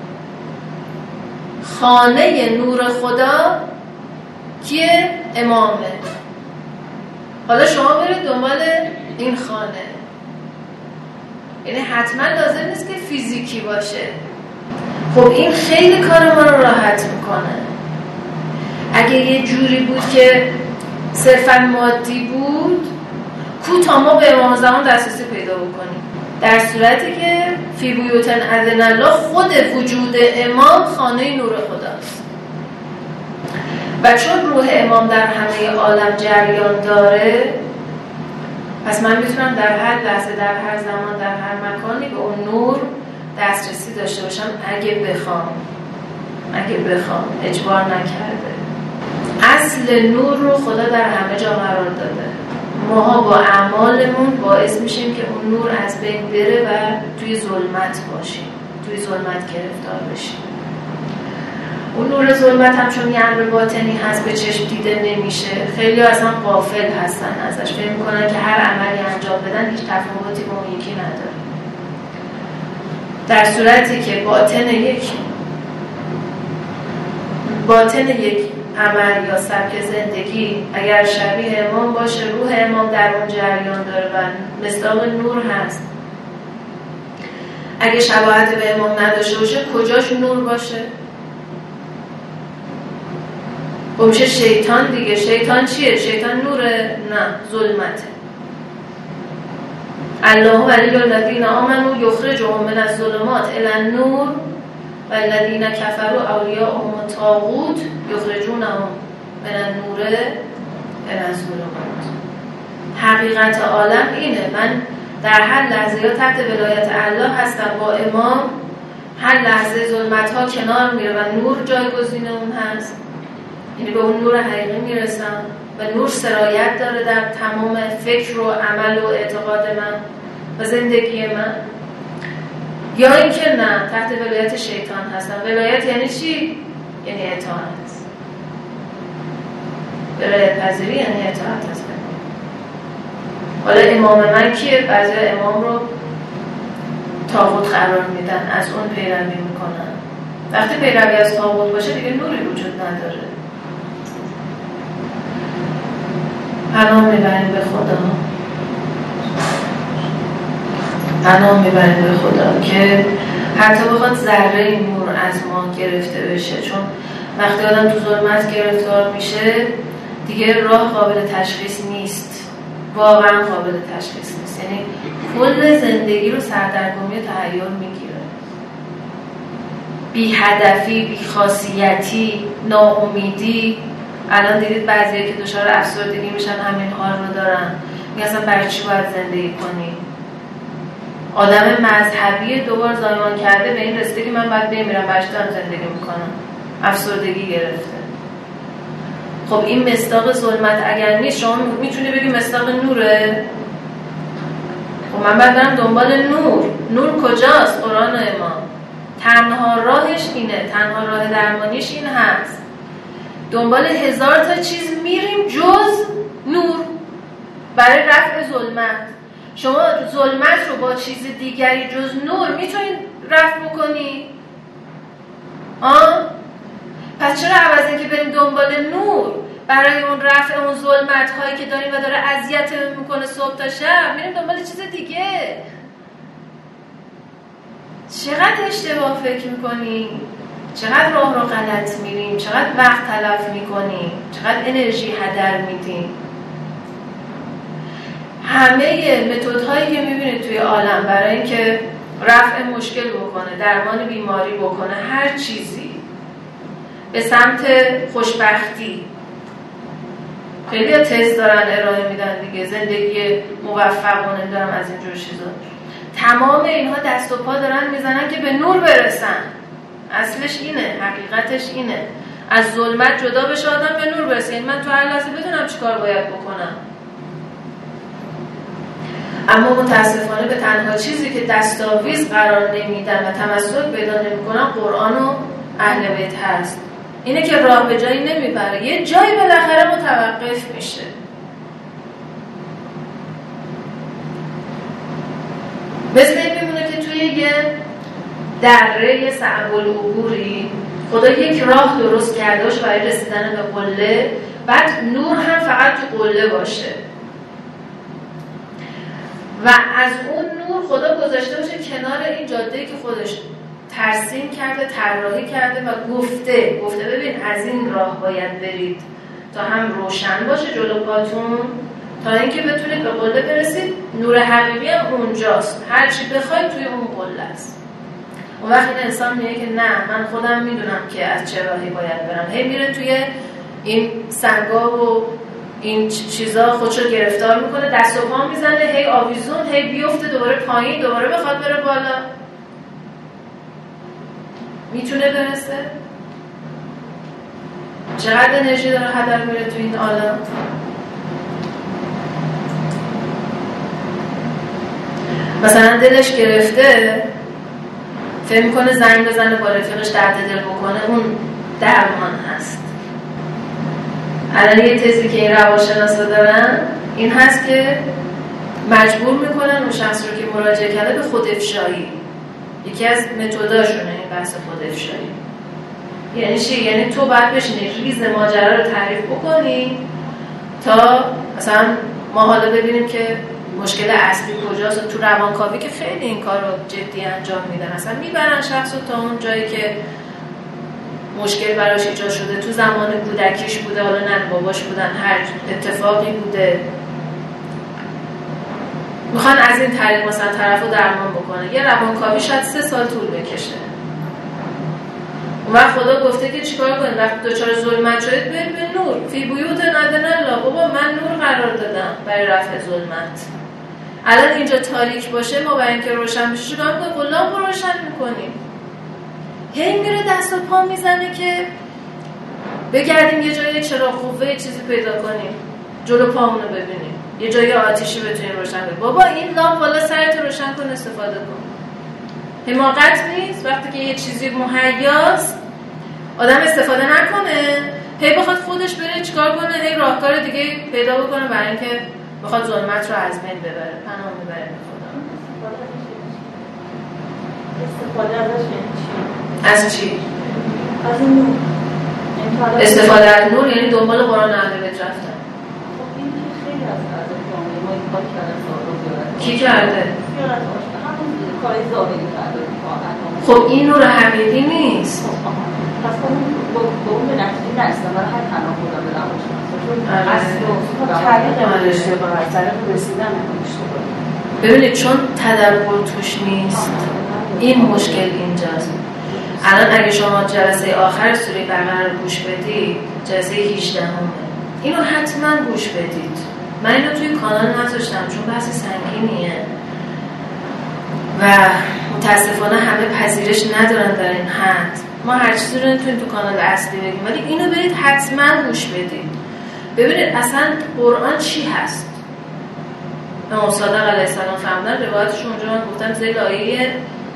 خانه نور خدا کیه؟ امامه. حالا شما برید دنبال این خانه، یعنی حتما لازم نیست که فیزیکی باشه. خب این خیلی کار ما رو راحت میکنه. اگه یه جوری بود که صرفا مادی بود، کو تا ما به امام زمان دسترسی پیدا بکنیم. در صورتی که فی بیوتن اذن الله خود وجود امام خانه نور خداست و چون روح امام در همه عالم جریان داره، پس من میتونم در هر لحظه، در هر زمان، در هر مکانی به اون نور دسترسی داشته باشم اگه بخوام. اجبار نکرده. اصل نور رو خدا در همه جا قرار داده. ماها با اعمالمون باعث میشیم که اون نور از بین بره و توی ظلمت باشیم، توی ظلمت گرفتار بشیم. اون نور ظلمت هم چون یه امر باطنی هست به چشم دیده نمیشه. خیلی اصلا غافل هستن ازش، فکر میکنن که هر عملی انجام بدن هیچ تفاوتی با اون یکی نداره، در صورتی که باطن یک عمل یا سبک زندگی اگر شبیه امام باشه، روح امام در اون جریان داره و مصداق نور هست. اگه شباهت به امام نداشته باشه کجاش نور باشه؟ خب میشه شیطان دیگه. شیطان چیه؟ شیطان نوره؟ نه، ظلمته. الله ولی الذین آمنوا یخرجهم من الظلمات الی النور و الذین کفروا اولیاءهم الطاغوت یخرجونهم من النور الی الظلمات. حقیقت عالم اینه. من در هر لحظه یا تحت ولایت الله هستم با امام، هر لحظه ظلمت ها کنار میره و نور جایگزین اون هست، یعنی به اون نور حقیقی میرسم و نور سرایت داره در تمام فکر و عمل و اعتقاد من و زندگی من. یا اینکه نه، تحت ولایت شیطان هستم. ولایت یعنی چی؟ یعنی اطاعت. ولایت پذیری یعنی اطاعت هست. حالا امام من کیه؟ بعضی امام رو طاغوت قرار میدن، از اون پیروی میکنن. وقتی پیروی از طاغوت باشه دیگه نوری وجود نداره. پناه میبریم به خدا، پناه میبریم به خدا که حتی بخواد ذره نور از ما گرفته بشه. چون وقتی آدم تو ظلمت گرفتار میشه دیگه راه قابل تشخیص نیست، واقعا قابل تشخیص نیست. یعنی کل زندگی رو سردرگمی و تحیر میگیره. بی هدفی، بی خاصیتی، ناامیدی. الان دیدید بعضیه که دچار افسردگی میشن همین حال رو دارن. میگن اصلا برای چی باید زندگی کنی؟ آدم مذهبی دوبار زایمان کرده به این رسیده که من باید بمیرم، برای چی دارم زندگی میکنم؟ افسردگی گرفته. خب این مصداق ظلمت اگر نیست، شما میتونی بگی مصداق نوره؟ خب من باید برم دنبال نور. نور کجاست؟ قرآن و امام. تنها راهش اینه، تنها راه درمانیش این هست. دنبال 1000 تا چیز میریم جز نور برای رفع ظلمت. شما ظلمت رو با چیز دیگری جز نور میتونید رفع بکنی؟ پس چرا عوض اینکه بریم دنبال نور برای اون رفع اون ظلمت هایی که داریم و داره اذیت میکنه صبح تا شب، میریم دنبال چیز دیگه؟ چقدر اشتباه فکر میکنی؟ چقدر راه رو غلط میریم؟ چقدر وقت تلف میکنیم؟ چقدر انرژی هدر میدیم؟ همه متدهایی که میبینید توی عالم برای اینکه رفع مشکل بکنه، درمان بیماری بکنه، هر چیزی به سمت خوشبختی، خیلی تست دارن ارائه میدن دیگه، زندگی موفق و نمیدونم از اینجور چیزا. تمام اینها دست و پا دارن میزنن که به نور برسن. اصلش اینه، حقیقتش اینه، از ظلمت جدا بشه آدم به نور برسه. یعنی من تو هر لحظه بدونم چیکار باید بکنم. اما متاسفانه به تنها چیزی که دستاویز قرار نمیدن و تمسک پیدا نمیکنن قرآن و اهل بیت هست. اینه که راه به جایی نمیبره، یه جایی بالاخره متوقف میشه. مثل این میمونه که توی یه دره صعب العبوری خدا یک راه درست کرده باشه برای رسیدن به قله، بعد نور هم فقط تو قله باشه و از اون نور خدا گذاشته باشه کنار این جاده‌ای که خودش ترسیم کرده، طراحی کرده و گفته ببین از این راه باید برید تا هم روشن باشه جلو پاتون، تا اینکه بتونید به قله برسید. نور حقیقی هم اونجاست، هر چی بخواید توی اون قله است. اون وقت این انسان میگه که نه، من خودم میدونم که از چه راهی باید برم. هی میره توی این سنگا و این چیزا خودشو گرفتار میکنه، دست و پا میزنه، هی آویزون، هی بیفته دوباره پایین، دوباره بخواد بره بالا. میتونه برسه؟ چقدر انرژی داره هدر میره تو این عالم؟ مثلا دلش گرفته، فکر میکنه زنگ بزنه با رفیقش درد دل بکنه، اون درمان هست. الان یه تزی که این روانشناسا دارن این هست که مجبور میکنن اون شخص رو که مراجعه کرده به خودافشایی. یکی از متداشونه این بحث خودافشایی. یعنی چی؟ یعنی تو باید بشینی ریز ماجرا رو تعریف بکنی تا مثلا ما حالا ببینیم که مشکل اصلی کجاست. تو روانکاوی که خیلی این کار رو جدی انجام میدن، اصلا میبرن شخص رو تا اون جایی که مشکل براش ایجاد شده، تو زمان کودکیش بوده، حالا نه باباش بودن، هر اتفاقی بوده، میخوان از این طریق مثلا طرف رو درمان بکنه. یه روانکاوی شاید 3 سال طول بکشه. اون وقت خدا گفته که چیکار کنید وقتی دچار ظلمت شدید برید به نور. فی بیوت اذن الله. بابا من نور قرار دادم برای رفع ظلمت. الان اینجا تاریک باشه، ما برای اینکه روشن بشه چیکار کنیم؟ لامپ رو روشن میکنیم. هی میره دست و پا میزنه که بگردیم یه جایی چراغ قوه چیزی پیدا کنیم جلو پامونو ببینیم، یه جایی آتیشی بتونیم روشن کنیم. بابا این لامپ بالا سرت روشن کن، استفاده کن. حماقت نیست وقتی که یه چیزی مهیاست آدم استفاده نکنه، هی بخواد خودش بره چیکار کنه، هی راهکار دیگه پیدا بکنه برای اینکه بخواد ظلمت رو از بین ببره. پناه میبره به خدا. استفاده ازش یعنی چی؟ از چی؟ از این نور. استفاده از نور یعنی دنبال قرآن اهل بیت رفتن. خب این که خیلی از جامعه ما این کار کردن سال‌ها زیارت. کی کرده؟ زیارت آشنا همون کارهای ظاهری کرده. خب این نور حقیقی نیست. پس با اون به نتیجه نرسیدن برای هر پناه بودن به روانشناسا چون اصلی و طریق اشتباه از طریق رسیدن اشتباه. ببینید چون تدبر توش نیست این مشکل اینجاست. الان اگه شما جلسه آخر سوره بقره رو گوش بدید، جلسه 18 اینو حتما گوش بدید. من اینو توی کانال نذاشتم چون بحث سنگینیه و متاسفانه همه پذیرش ندارن در این حد. ما هر چیزی رو نمیتونیم تو کانال اصلی بگیم، ولی اینو برید حتما گوش بدید. ببینید اصلا قرآن چی هست. امام صادق علیه السلام فرمودن، روایتش اونجا من گفتم زیر آیه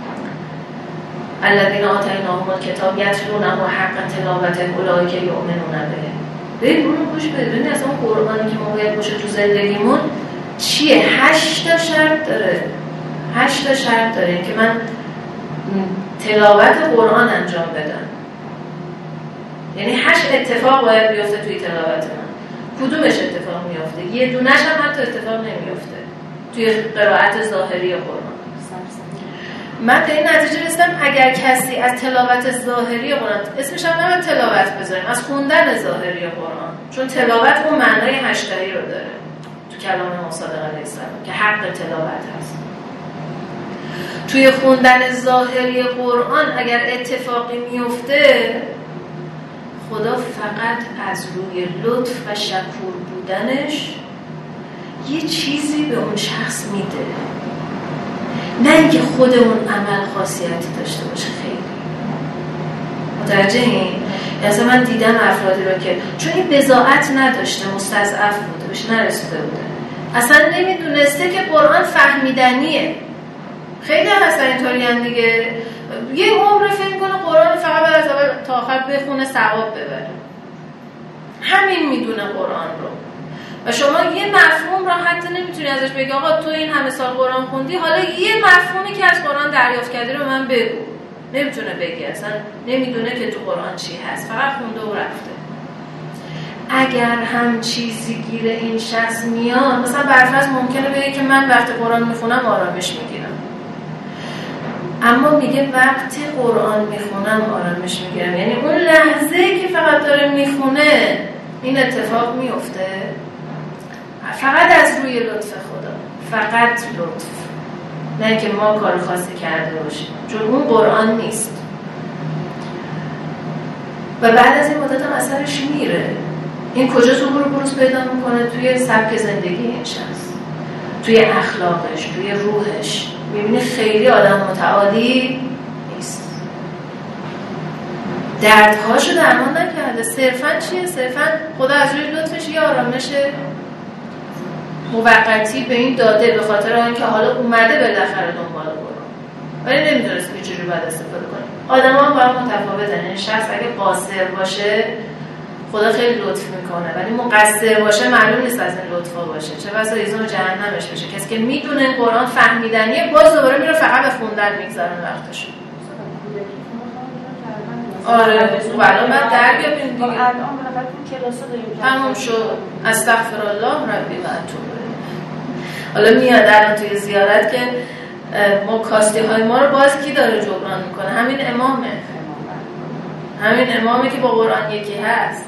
الذین آتیناهم الکتاب یتلونه حق تلاوته اولئک یؤمنون به. برید اونو گوش بدید. ببینید اصلا قرآنی که ما باید باشه تو زندگیمون چیه. 8 تا شرط داره. 8 تا شرط داره که من تلاوت قرآن انجام بدم. یعنی 8 اتفاق باید بیفته توی تلاوت من. کدومش اتفاق میفته؟ یه دونش هم حتی اتفاق نمیفته توی قرائت ظاهری قرآن. من به این نتیجه رسیدم اگر کسی از تلاوت ظاهری قرآن، اسمش هم نباید تلاوت بذاریم، از خوندن ظاهری قرآن، چون تلاوت اون معنای 8 تایی رو داره تو کلام امام صادق علیه السلام که حق تلاوت هست. توی خوندن ظاهری قرآن اگر اتفاقی میفته، خدا فقط از روی لطف و شکور بودنش یه چیزی به اون شخص میده. نه اینکه خود اون عمل خاصیتی داشته باشه. خیلی متوجه این؟ مثلا من دیدم افرادی رو که چون این بضاعت نداشته، مستضعف بوده، بهش نرسیده بوده، اصلا نمیدونسته که قرآن فهمیدنیه. خیلی هستن اینطوری هم دیگه، یه عمر فکر کنه قرآن فقط بعد از اول تا آخر بخونه ثواب ببره، همین میدونه قرآن رو. و شما یه مفهوم رو حتی نمیتونی ازش بگی آقا تو این همه سال قرآن خوندی، حالا یه مفهومی که از قرآن دریافت کردی رو من بگو. نمیتونه بگی، اصلا نمیدونه که تو قرآن چی هست، فقط خونده و رفته. اگر هم چیزی گیر این شخص میاد، مثلا برفرض ممکنه بگه که من وقتی قرآن میخونم آرامش میگیرم، اما میگه وقتی قرآن میخونم آرامش میگیرم، یعنی اون لحظه که فقط داره میخونه این اتفاق میفته فقط از روی لطف خدا، فقط لطف، نه که ما کار خاصی کرده باشیم، چون اون قرآن نیست. و بعد از این مدت هم اثرش میره. این کجا ظهور و بروز پیدا میکنه؟ توی سبک زندگی این شخص، توی اخلاقش، توی روحش. میبینی خیلی آدم متعالی نیست، دردهاشو درمان نکرده، صرفاً چیه؟ صرفاً خدا از روی لطفش یه آرامش موقتی به این داده، به خاطر اینکه حالا اومده بالاخره دنبال قرآن، ولی نمیدونست که چجوری باید استفاده کنه. آدم‌ها هم باید متفاوتن. این شخص اگه قاصر باشه خدا خیلی لطف میکنه، ولی مقصر باشه معلوم نیست از این لطفا باشه، چه بسا ایزون جهنمش بشه. کسی که میدونه این قرآن فهمیدنیه باز دوباره میره فقط به خوندن میگذارن وقتشو. آره الان بعد درگیابیم دیگه، الان بالاخره تو کلاسا داریم تموم شد. استغفرالله ربی و اتوب الیه. حالا میاد الان توی زیارت که ما کاستی های ما رو باز کی داره جبران میکنه؟ همین امامه، همین امامه که با قرآن یکی هست.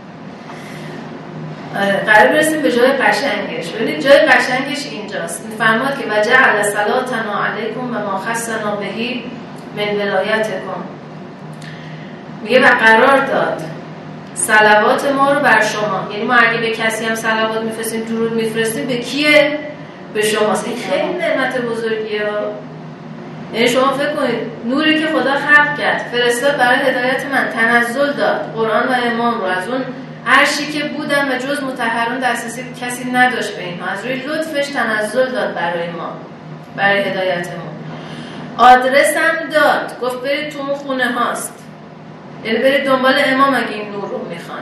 قرار برسیم به جای قشنگش. ببینید جای قشنگش اینجاست. میفرماد که وجعل صلاتنا علیکم و ما خصنا بهی من ولایتکم. میگه و قرار داد صلوات ما رو بر شما، یعنی ما اگه به کسی هم صلوات میفرستیم، درود میفرستیم، به کیه؟ به شماست. این خیلی نعمت بزرگیه. یعنی شما فکر کنید نوری که خدا خلق کرد فرستاد برای هدایت من، تنزل داد قرآن و امام رو از اون عرشی که بودن و جز مطهرون دسترسی کسی نداشت به اینها، از روی لطفش تنزل داد برای ما، برای هدایتمون. آدرس هم داد، گفت برید تو اون خونه هاست، یعنی برید دنبال امام اگه این نور رو میخوان.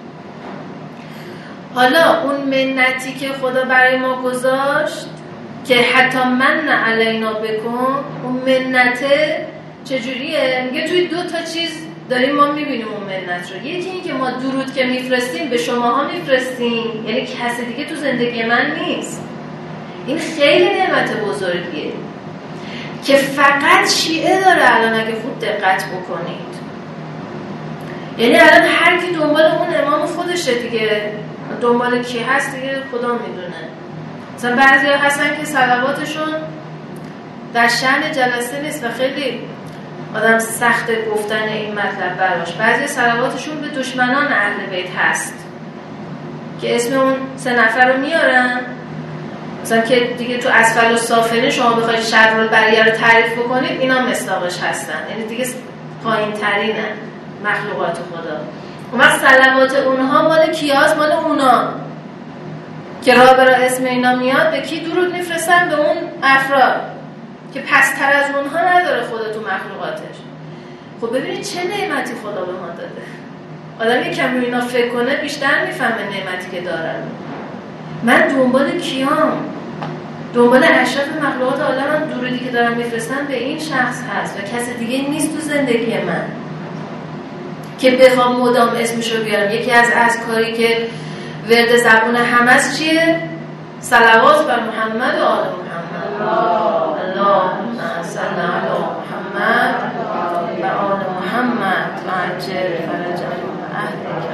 حالا اون منتی که خدا برای ما گذاشت که حتی من علینا بکن، اون منته چجوریه؟ میگه توی 2 تا چیز داریم ما میبینیم اون منت رو. یکی این که ما درود که میفرستیم به شماها میفرستیم، یعنی کسی دیگه تو زندگی من نیست. این خیلی نعمت بزرگیه که فقط شیعه داره الان اگه خوب دقت بکنید. یعنی الان هر کی دنبال اون امام خودشه دیگه، دنبال کی هست دیگه خدا میدونه. مثلا بعضیا هستن که صلواتشون در شأن جلسه نیست و خیلی آدم سخت گفتن این مطلب براش. بعضی صلواتشون به دشمنان اهل بیت هست که اسم اون 3 نفر رو میارن، مثلا که دیگه تو اسفل و سافلین شما بخواید شر البریه رو تعریف بکنید اینا مصداقش هستن، یعنی دیگه پایین ترینن مخلوقات خدا. اون وقت صلوات اونها مال کیاس؟ مال اونا که راه برای اسم اینا میاد. به کی درود میفرستن؟ به اون افراد که پستر از اونها نداره خدا تو مخلوقاتش. خب ببینید چه نعمتی خدا به ما داده. آدم یکم روی اینا فکر کنه بیشتر میفهمه نعمتی که داره. من دنبال کیام؟ دنبال اشرف مخلوقات عالمم. درودی که دارم میفرستم به این شخص هست و کسی دیگه نیست تو زندگی من که بخوام مدام اسمشو بیارم. یکی از اذکاری که ورد زبون همه است چیه؟ صلوات بر محمد و آل محمد. اللهم صل علی محمد و آل محمد و عجل فرجهم اهلک.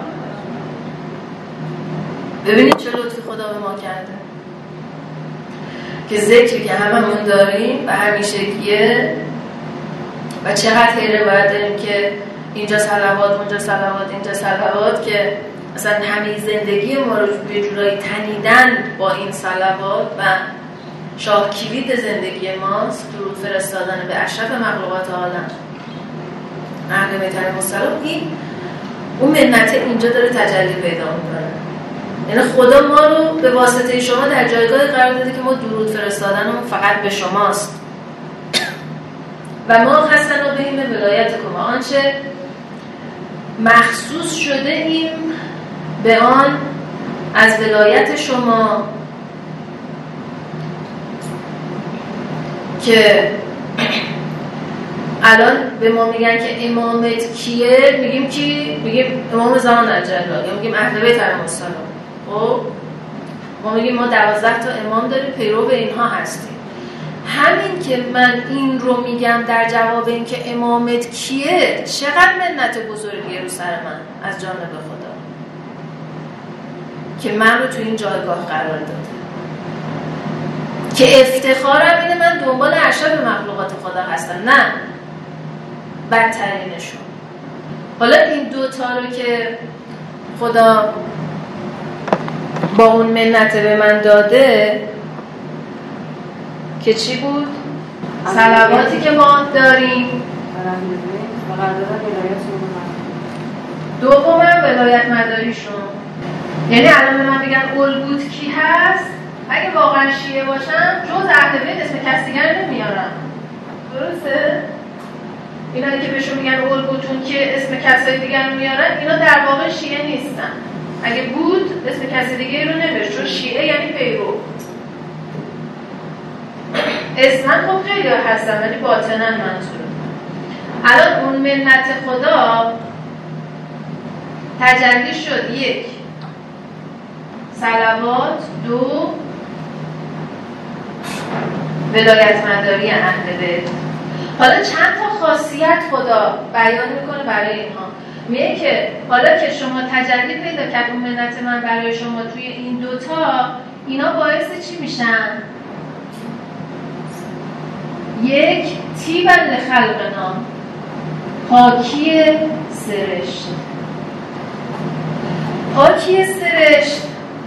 ببینید چه لطفی خدا به ما کرده که ذکری که هممون داریم و همیشگیه و چقدر هی روایت داریم که اینجا صلوات، اونجا صلوات، اینجا صلوات، که مثلا همین زندگی ما رو به جورایی تنیدن با این صلوات و شاه کلید زندگی ماست، درود فرستادن به اشرف مخلوقات عالم اهل بیت علیهم السلام، این اون منت اینجا داره تجلی پیدا میکنه. یعنی خدا ما رو به واسطه شما در جایگاه قرار داده که ما درود فرستادنمون فقط به شماست و ما حسنا بهم ولایتکم، آنچه مخصوص شده ایم به آن از ولایت شما، که الان به ما میگن که امامت کیه، میگیم کی؟ میگیم امام زمان عجله، یا میگیم اهل بیت علیهم السلام. خب ما میگیم ما 12 تا امام داریم، پیرو به اینها هستیم. همین که من این رو میگم در جواب این که امامت کیه، چقدر منت بزرگیه رو سر من از جانب خدا که من رو تو این جایگاه قرار داده، که افتخارم اینه من دنبال اشرف مخلوقات خدا هستم، نه بدترینشون. حالا این دوتا رو که خدا با اون منت به من داده که چی بود؟ صلواتی که ما داریم، دومم ولایت مداریشون. یعنی الان به من بگن الگوت کی هست، اگه واقعا شیعه باشن جز اهل بیت اسم کس دیگر نمیارن. درسته؟ اینا که بهشون میگن الگوتون که اسم کسای دیگر میارن، اینا در واقع شیعه نیستن. اگه بود اسم کسی دیگه رو نمیشه، چون شیعه یعنی پیرو. اسمن خب خیلی هستن ولی باطنن منظورم. الان اون منت خدا تجلی شد، 1 صلوات، 2 ولایت مداری اهل بیت. حالا چند تا خاصیت خدا بیان میکنه برای اینها. میگه که حالا که شما تجلی پیدا کرد اون منت من برای شما توی این دوتا، اینا باعث چی میشن؟ 1 طیبا لخلقنا، پاکی سرشت. پاکی سرشت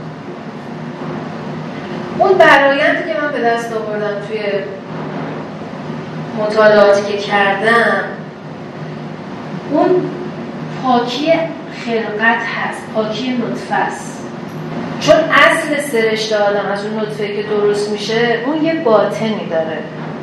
اون برآیندی که من به دست آوردم توی مطالعاتی که کردم، اون پاکی خلقت هست، پاکی نطفه است. چون اصل سرشت آدم از اون نطفه که درست میشه اون یه باطنی داره،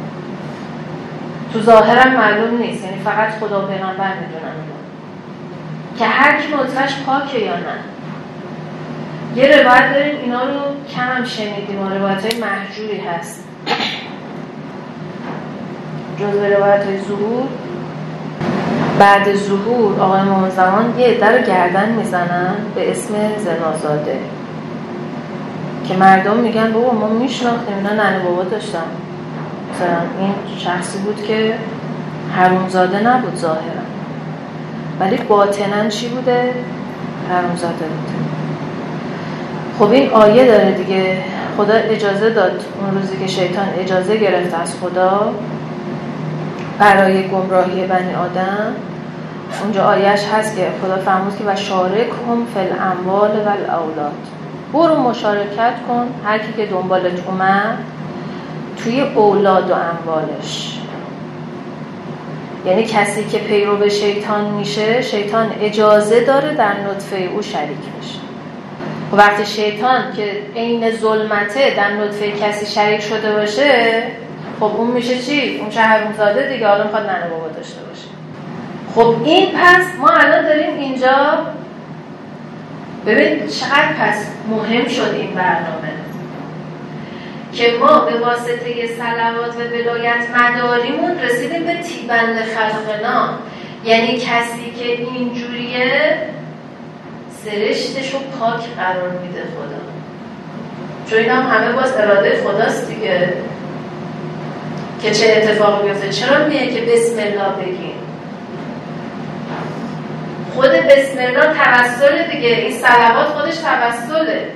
تو ظاهرم معلوم نیست، یعنی فقط خدا و پیغمبر میدونن که هر کی نطفهش پاکه یا نه. یه روایت داریم، اینا رو کم هم شنیدیم، روایت‌های محجوری هست، جزو روایت‌های ظهور. بعد ظهور آقای امام زمان یه عده رو گردن میزنن به اسم زنازاده که مردم میگن بابا ما میشناختیم اینا، ننه بابا داشتن، مثلا این شخصی بود که حرومزاده نبود ظاهرا ولی باطناً چی بوده؟ حرومزاده بوده. خب این آیه داره دیگه، خدا اجازه داد اون روزی که شیطان اجازه گرفت از خدا برای گمراهی بنی آدم، اونجا آیهش هست که خدا فرمود که و شارکهم فی الاموال و الاولاد، برو مشارکت کن هر کی که دنبالت اومد توی اولاد و اموالش. یعنی کسی که پیرو به شیطان میشه، شیطان اجازه داره در نطفه او شریک بشه. وقتی شیطان که عین ظلمته در نطفه کسی شریک شده باشه، خب اون میشه چی؟ اون حرومزاده دیگه، حالا میخواد ننه بابا داشته باشه. خب این پس ما الان داریم اینجا، ببین چقدر پس مهم شد این برنامه که ما به واسطه صلوات و ولایت مداریمون رسیدیم به طیبن لخلقنا، یعنی کسی که اینجوریه سرشتش رو پاک قرار میده خدا، چون این هم همه باز اراده خداست دیگه که چه اتفاقی بیفته. چرا میگه که بسم الله بگیم؟ خود بسم الله توسل دیگه، این صلوات خودش توسله.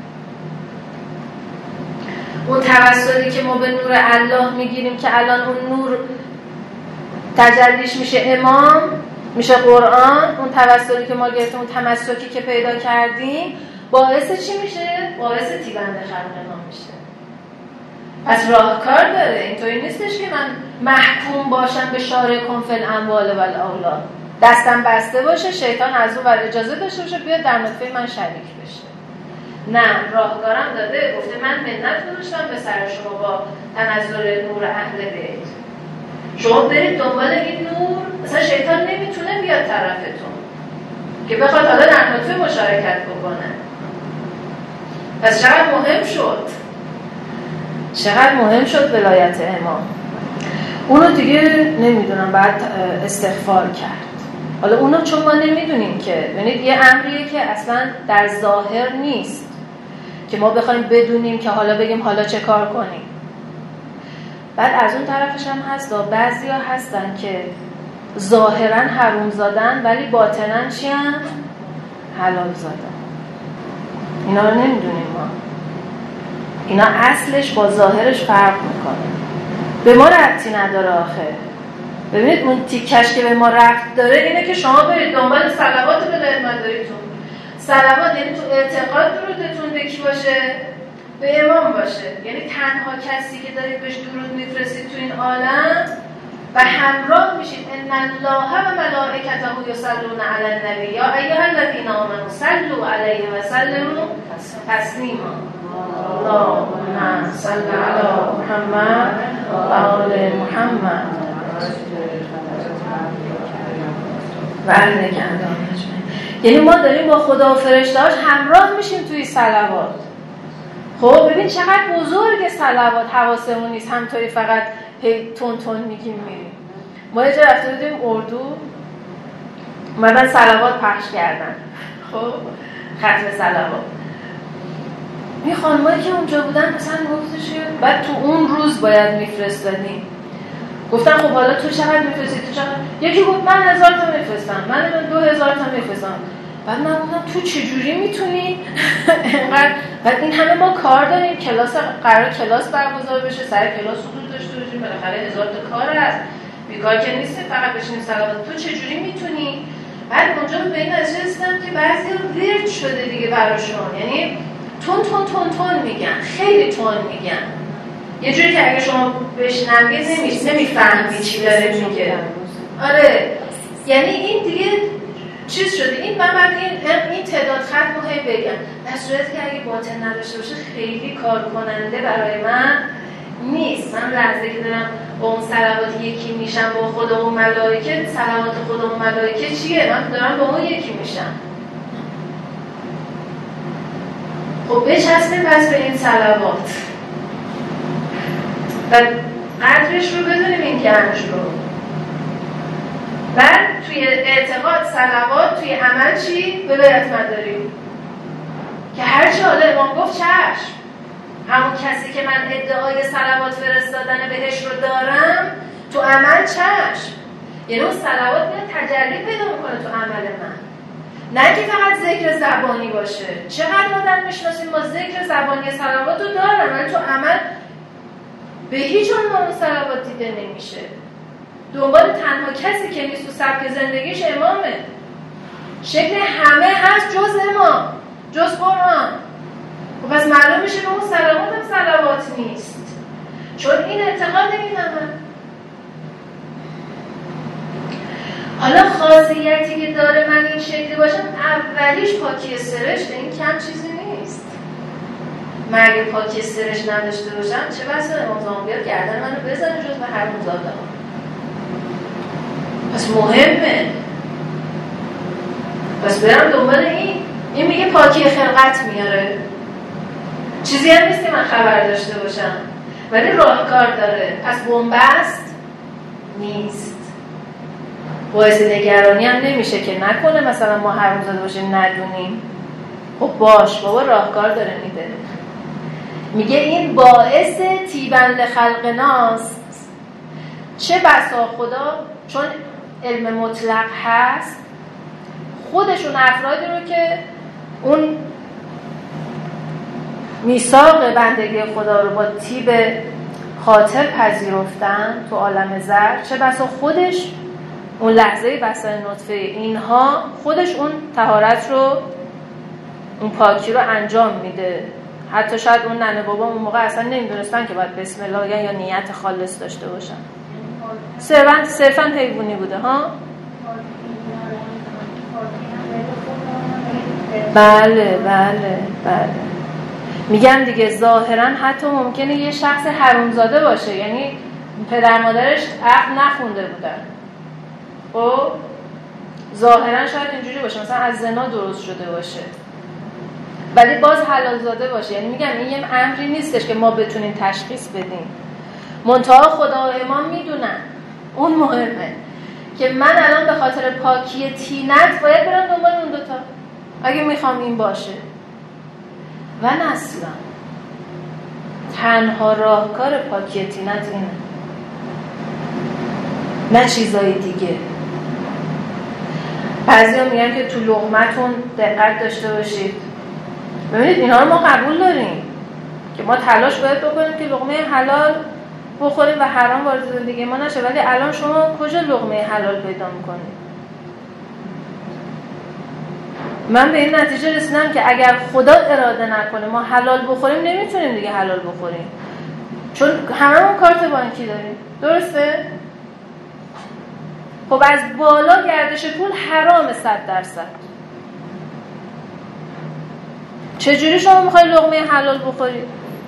اون توسلی که ما به نور الله میگیریم که الان اون نور تجلیش میشه امام، میشه قرآن، اون توسلی که ما گرفتیم، اون تمسکی که پیدا کردیم باعث چی میشه؟ باعث طیبن لخلقنا میشه. پس راهکار داره. اینطوری نیستش که من محکوم باشم به شارکم فی الاموال و الاولاد، دستم بسته باشه، شیطان از اون ور اجازه داشته باشه بیاد در نطفه من شریک بشه. نه، راهکارم داده، گفته من منت گذاشتم به سر شما با تنزل نور اهل بیت، شما برید دنبال این نور. مثلا شیطان نمیتونه بیاد طرفتون که بخواد حالا در نطفه مشارکت بکنه. پس چقدر مهم شد ولایت امام. اونو دیگه نمیدونم بعد استغفار کرد. حالا اونو چون ما نمیدونیم که، ببینید یه امریه که اصلا در ظاهر نیست که ما بخوایم بدونیم که حالا بگیم حالا چه کار کنیم. بعد از اون طرفش هم هست، بعضیا هستن که ظاهرا حروم زادن ولی باطنا چی هم؟ حلال زادن. اینا رو نمیدونیم ما. اینا اصلش با ظاهرش فرق میکنه. به ما ربطی نداره آخه. ببینید اون تیکش که به ما ربط داره اینه که شما برید دنبال صلوات ولایت مداریتون. صلوات یعنی تو اعتقاد درودتون به کی باشه؟ به امام باشه. یعنی تنها کسی که دارید بهش درود میفرستید تو این عالم و همراه میشید ان الله و ملائکته یصلون علی النبی یا ایها الذین آمنوا صلوا علیه و سلموا تسلیما. اللهم صل علی محمد و آل محمد و اهل کندان. یعنی ما داریم با خدا و فرشته‌هاش همراه میشیم توی صلوات. خب ببین چقدر بزرگ صلوات، حواسمون نیست، همطوری فقط تون تون میگیم میریم. ما یه جا رفته بودیم اردو، اومدن صلوات پخش کردن، خب ختم صلوات. این خانمایی که اونجا بودن مثلا گفتش بعد تو اون روز باید میفرستادیم. گفتن خب حالا تو چقدر میفرستی؟ تو چقدر؟ یکی گفت من 1000 تا میفرستم، من 2000 تا میفرستم. بعد من گفتم تو چجوری میتونی اینقدر؟ بعد این همه ما کار داریم، قرار کلاس برگزار بشه، سر کلاس حضور داشته باشیم، بالاخره 1000 تا کار هست، بیکار که نیستیم فقط بشینیم صلوات. تو چجوری میتونی؟ بعد اونجا به این نتیجه رسیدم که بعضی ورد شده دیگه براشون، یعنی تون میگن، خیلی تون میگن، یه جوری که اگه شما بشنوید نمیفهمی چی داره میگه. آره یعنی این دیگه چیز شده. این من بعد این تعداد خط مهم بگم، در صورتی که اگه باطن نداشته باشه خیلی کار کننده برای من نیست. من لحظه که دارم با اون صلوات یکی میشم با خدا و ملائکه، صلوات خدا و ملائکه چیه؟ من دارم با اون یکی میشم. خب بچسبیم پس به این صلوات و قدرش رو بدونیم، این گنج رو. بعد توی اعتقاد صلوات، توی عمل چی؟ ولایت مداریم که هرچی حالا امام گفت چشم. همون کسی که من ادعای صلوات فرستادن بهش رو دارم تو عمل چشم. یعنی اون صلوات میاد تجلی پیدا میکنه تو عمل من، نه که فقط ذکر زبانی باشه. چقدر آدم میشناسیم ما ذکر زبانی صلوات رو دارن ولی تو عمل به هیچ عنوان صلوات دیده نمیشه. دنبال تنها کسی که نیست تو سبک زندگیش امامه. شکل همه هست جز امام، جز قرآن. و پس معلوم میشه که اون صلوات هم صلوات نیست، چون این اعتقاد این همه. حالا خاصیتی که داره من این شکلی باشم، اولیش پاکی سرشت، این کم چیزی نیست. من اگه پاکی سرشت نداشته باشم چه بسا امام زمان بیاد گردن منو بزنه جز به هر مزاده. پس مهمه. پس برم دنبال این میگه پاکی خلقت میاره، چیزی هم نیستی من خبر داشته باشم ولی راهکار داره. پس بنبست نیست. باعث نگرانی هم نمیشه که نکنه مثلا ما حروم زاده باشیم ندونیم. خب باش بابا، راهکار داره میده. میگه این باعث تیبن لخلقناست. چه بسا خدا چون علم مطلق هست، خودشون افرادی رو که اون میثاق بندگی خدا رو با طیب خاطر پذیرفتن تو عالم زر، چه بسا خودش اون لحظه بسای نطفه اینها خودش اون طهارت رو، اون پاکی رو انجام میده. حتی شاید اون ننه بابا اون موقع اصلا نمیدونستن که باید بسم الله بگن یا نیت خالص داشته باشن. صرفا حیوانی بوده ها. بله. میگم دیگه ظاهرا حتی ممکنه یه شخص حرومزاده باشه، یعنی پدر مادرش عقل نخونده بودن، خب ظاهرا شاید اینجوری باشه، مثلا از زنا درست شده باشه ولی باز حلال زاده باشه. یعنی میگم این یه امری نیستش که ما بتونیم تشخیص بدیم. منتها خدا و امام میدونن، اون مهمه که من الان به خاطر پاکی تینت باید برم دنبال اون دوتا اگه میخوام این باشه. و اصلا تنها راهکار پاکی تینت اینه، نه چیزای دیگه. بعضیا میگن که تو لقمتون دقت داشته باشید. ببینید اینا رو ما قبول داریم که ما تلاش باید بکنیم که لقمه حلال بخوریم و حرام وارد زندگی ما نشه، ولی الان شما کجا لقمه حلال پیدا میکنید؟ من به این نتیجه رسیدم که اگر خدا اراده نکنه ما حلال بخوریم نمیتونیم دیگه حلال بخوریم، چون هممون کارت بانکی داریم، درسته؟ خب از بالا گردش پول حرامه 100%. چجوری شما میخوای لقمه حلال بخوری؟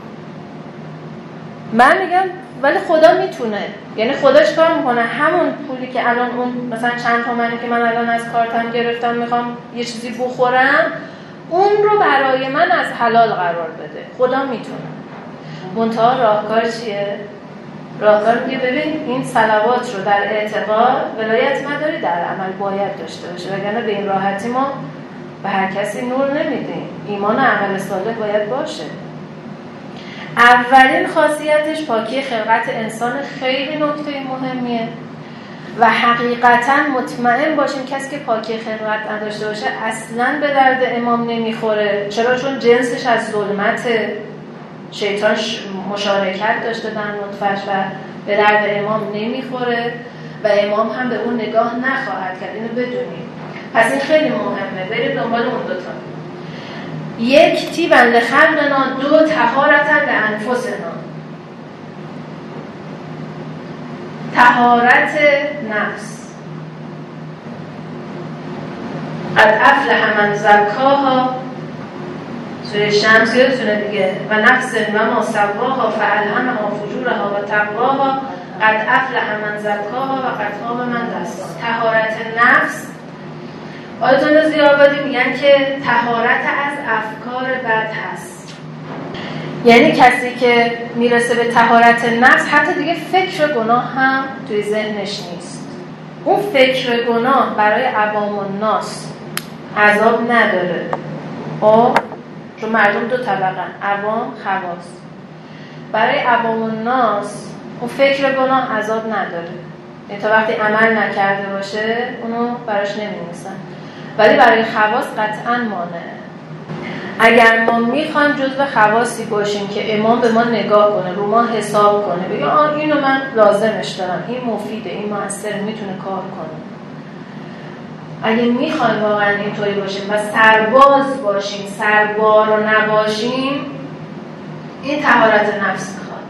من میگم ولی خدا میتونه. یعنی خدا چیکار میکنه؟ همون پولی که الان اون مثلا چند تومانی که من الان از کارتم گرفتم میخوام یه چیزی بخورم، اون رو برای من از حلال قرار بده. خدا میتونه. منتها راهکار چیه؟ راهکار میگه ببین این صلوات رو در اعتقاد ولایت مداری در عمل باید داشته باشه، وگرنه به این راحتی ما به هر کسی نور نمیدیم. ایمان و عمل صالح باید باشه. اولین خاصیتش پاکی خلقت انسان، خیلی نکته مهمیه و حقیقتا مطمئن باشیم کسی که پاکی خلقت نداشته باشه اصلاً به درد امام نمیخوره. چرا؟ چون جنسش از ظلمت، شیطان مشارکت داشته در نطفه‌اش و به درد امام نمیخوره و امام هم به اون نگاه نخواهد کرد. اینو بدونیم. پس این خیلی مهمه. بریم دنبال اون دوتا. 1 طیبا لخلقنا، 2 طهارتا لانفسنا. طهارت نفس. قد افلح من زکاها، سوره شمس یادتونه دیگه، و نفس و ما سواها فالهمها فجورها و تقواها قد افلح من زکاها و قد خاب من دساها. طهارت نفس، آیتون زیابادی میگن که طهارت از افکار بد هست. یعنی کسی که میرسه به طهارت نفس حتی دیگه فکر گناه هم توی ذهنش نیست. اون فکر گناه برای عوام الناس عذاب نداره، چون مردم 2 طبقه، عوام خواص. برای عوام الناس اون فکر گناه عذاب نداره، یعنی تا وقتی عمل نکرده باشه اونو براش نمی‌نویسن. ولی برای خواص قطعاً مانعه. اگر ما میخوایم جزو خواصی باشیم که امام به ما نگاه کنه، رو ما حساب کنه، بگه اینو من لازمش دارم، این مفیده، این موثر، میتونه کار کنه. اگه میخوایم واقعا اینطوری باشیم و سرباز باشیم، سربار نباشیم، این طهارت نفس میخواد.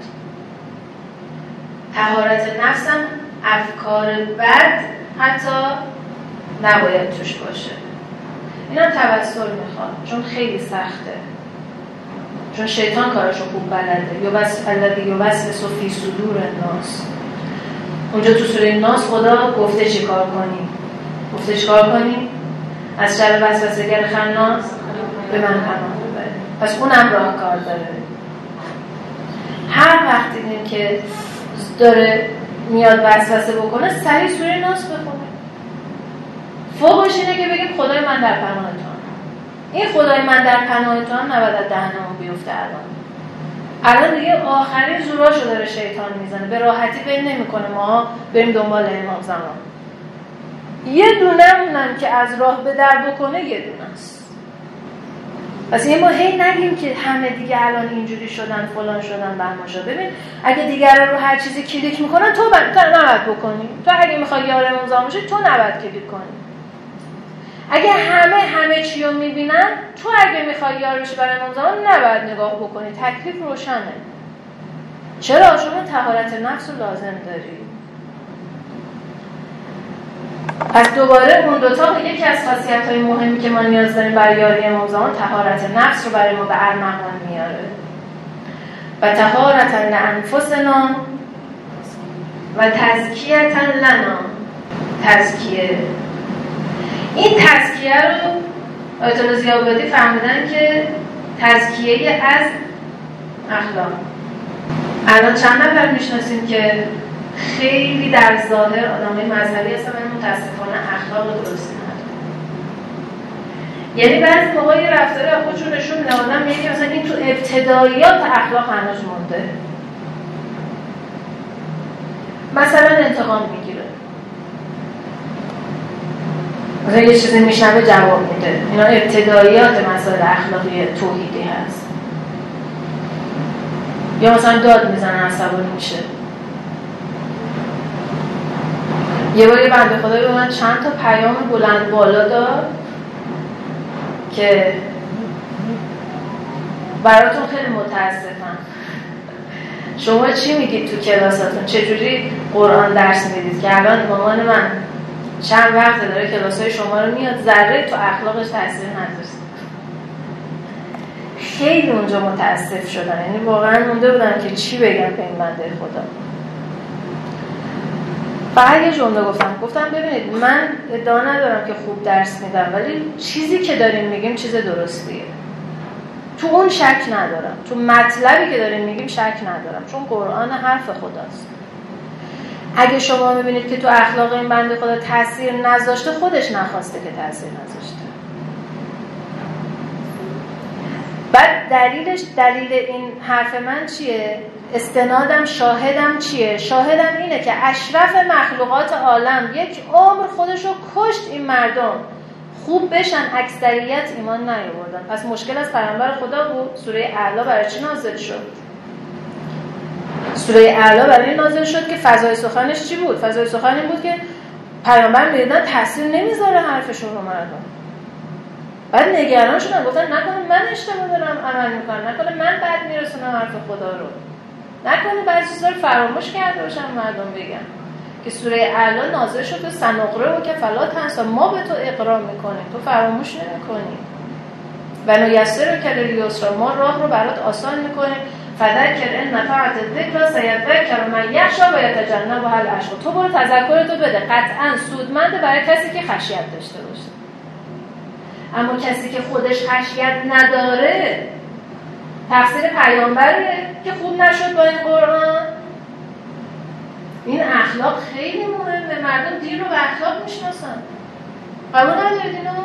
طهارت نفس هم افکار بد حتی نباید توش باشه. اینم توسل میخواد، چون خیلی سخته، چون شیطان کارشو خوب بلده. یوسوس فی صدور الناس. اونجا تو سوره ناس خدا گفته چی کار کنیم؟ گفته چی کار کنیم؟ از شر وسوسه‌گر خناس به من پناه ببرید. پس اونم راهکار داره. هر وقت دیدیم که داره میاد وسوسه بکنه، سریع سوره ناس بخونه. فوقش اینه که بگیم خدای من در پناه تو. این خدای من در پناه تو هم نباید دهنمون بیفته. الان دیگه آخرین زوراشو داره شیطان میزنه، به راحتی بین نمیکنه ما بریم دنبال امام زمان. یه دونمونم که از راه به در بکنه یه دونه است. پس یه ما هی نگیم که همه دیگه الان اینجوری شدن، فلان شدن، بهمان شد. ببین اگه دیگران رو هر چیزی کلیک میکنن تو نباید بکنی. تو اگه میخوای یار امام زمان باشی تو نباید کلیک کنی. اگه همه چی رو میبینن، تو اگه میخوای یار بشی برای امام زمان نباید نگاه بکنی، تکلیف روشنه. چرا؟ شما طهارت نفس رو لازم داری. پس دوباره اون دوتا یکی از خاصیت‌های مهمی که ما نیاز داریم برای یاری امام زمان طهارت نفس رو برای ما به ارمغان میاره. و طهارت لانفسنا و تزکیه لنا. تزکیه، این تزکیه رو آیت الله ضیاءالعابدی فهمیدن که تزکیه از اخلاق. الان چند نفر میشناسیم که خیلی در ظاهر آدمای مذهبی هستن ولی متاسفانه اخلاق درستی ندارن. یعنی بعضی موقع یه رفتاری از خودشون نشون میده آدم میگه مثلا این تو ابتداییات اخلاق هنوز مونده. مثلا انتقام میگیره، مثلا یه چیزی میشنوه جواب میده. اینا ابتداییات مسائل اخلاقی توحیدی هست. یا مثلا داد میزنه عصبانی میشه. یه باری بنده خدایی به من چند تا پیام بلند بالا داد که براتون خیلی متاسفم. شما چی میگید تو کلاساتون؟ چجوری قرآن درس میدید که الان مامان من چند وقت داره کلاسای شما رو میاد، ذره تو اخلاقش تاثیر نذاشته. خیلی اونجا متاسف شدن، یعنی واقعا مونده بودن که چی بگم به این بنده خدا. فقط یه جمله گفتم ببینید من ادعا ندارم که خوب درس میدم، ولی چیزی که داریم میگیم چیز درستیه، تو اون شک ندارم، تو مطلبی که داریم میگیم شک ندارم، چون قرآن حرف خداست. اگه شما میبینید که تو اخلاق این بنده خدا تاثیر نذاشته، خودش نخواسته که تاثیر نذاشته. بعد دلیل این حرف من چیه؟ استنادم شاهدم چیه؟ شاهدم اینه که اشرف مخلوقات عالم یک عمر خودشو کشت این مردم خوب بشن، اکثریت ایمان نیاوردن. پس مشکل از پیامبر خدا بود. سوره اعلی برای چی نازل شد؟ سوره اعلی برای نازل شد که فضای سخنش چی بود؟ فضای سخن این بود که پیامبر میدیدن تاثیر نمیذاره حرفشون رو مردم. بعد نگران شدن، گفتن نکنه من اشتباه دارم عمل میکنم، نکنه من بد میرسونم حرف خدا رو، نکنه بعضی چیزا رو فراموش کرده باشم مردم بگن. که سوره اعلی نازل شد و سنقره و که فلا تنسا، ما به تو اقرار میکنیم، تو فراموش نمیکنی. و نیسر که لیسرا، ما راه رو برات آسان میکنیم. فذکر ان نفعت الذکر سیذکر من یخشی و یتجنبها الاشقی. تو برو تذکرتو بده، قطعا سودمنده برای کسی که خشیت داشته باشه. اما کسی که خودش خشیت نداره، تقصیر پیامبره که خوب نشد با این قرآن. این اخلاق خیلی مهمه. مردم دین رو به اخلاق میشناسن. قبول ندارید اینو؟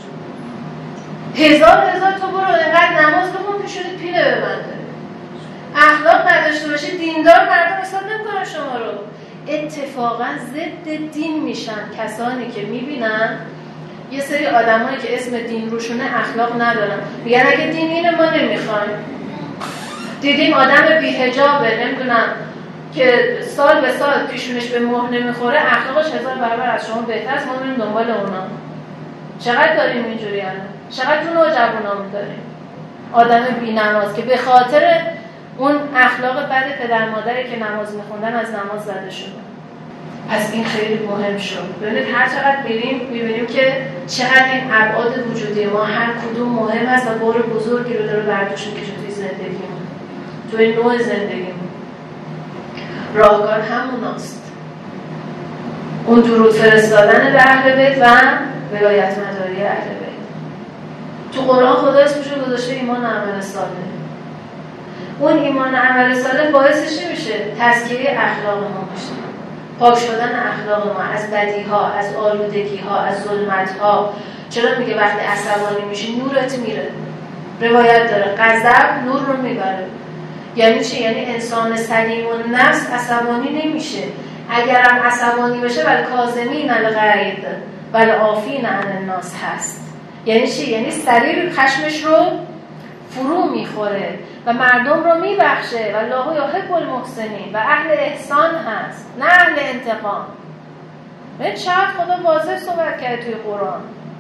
هزار تو برو اینقدر نماز بخون پیشونید پیله ببنده. اخلاق نداشته باشی دیندار مردم حساب نمیکنن شما رو. اتفاقا ضد دین میشن کسانی که میبینن یه سری آدمایی که اسم دین روشونه اخلاق ندارن، میگن اگه دین اینه ما نمیخوایم. دیدیم آدم بی‌حجابه نمیدونم که سال به سال پیشونش به مهر نمیخوره، اخلاقش 1000 برابر از شما بهتر است، ما میریم دنبال اونا. چقدر داریم اینجوری الان؟ چقدر تو نوجوانامون داریم آدم بی‌نماز که به خاطر اون اخلاق بد پدر مادری که نماز میخوندن از نماز زده شدن. از این خیلی مهم شد. ببینید هر چقدر میبینیم که چقدر این ابعاد وجودی ما هر کدوم مهم است و بار بزرگی رو داره برداشت میکشه توی زندگیمون، توی نوع زندگیمون. راهکار هموناست، اون درود فرستادن به اهل بیت و ولایت مداری اهل بیت. تو قرآن خدا اسمش رو گذاشته ایمان و عمل صالح. اون ایمان و عمل صالح باعث چی میشه؟ تزکیه اخلاق ما میشه، پاک شدن اخلاق ما از بدیها، از آلودگیها، از ظلمتها. چرا میگه وقتی عصبانی میشی نورت میره؟ روایت داره غضب نور رو میبره. یعنی چی؟ یعنی انسان سلیم النفس عصبانی نمیشه. اگرم عصبانی بشه ولی کاظمین الغیظ ولی عافین عن الناس هست. یعنی چی؟ یعنی سریع خشمش رو فرو میخوره و مردم رو میبخشه و الله یحب المحسنین و اهل احسان هست، نه اهل انتقام. ببین چقدر خدا واضح صحبت کرده توی قرآن.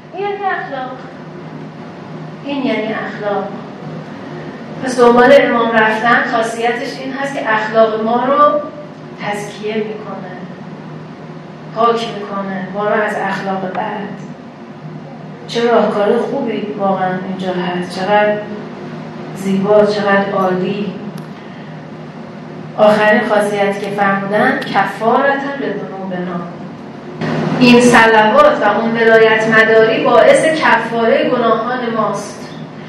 این یعنی اخلاق. این یعنی اخلاق. پس دنبال امام رفتن خاصیتش این هست که اخلاق ما رو تزکیه میکنه، پاک میکنه ما رو از اخلاق بد. چه راهکار خوبی واقعا اینجا هست، چقدر زیبا، چقدر عالی. آخرین خاصیت که فرمودن کفارتاً لذنوبنا، این صلوات و اون ولایت مداری باعث کفاره گناهان ماست.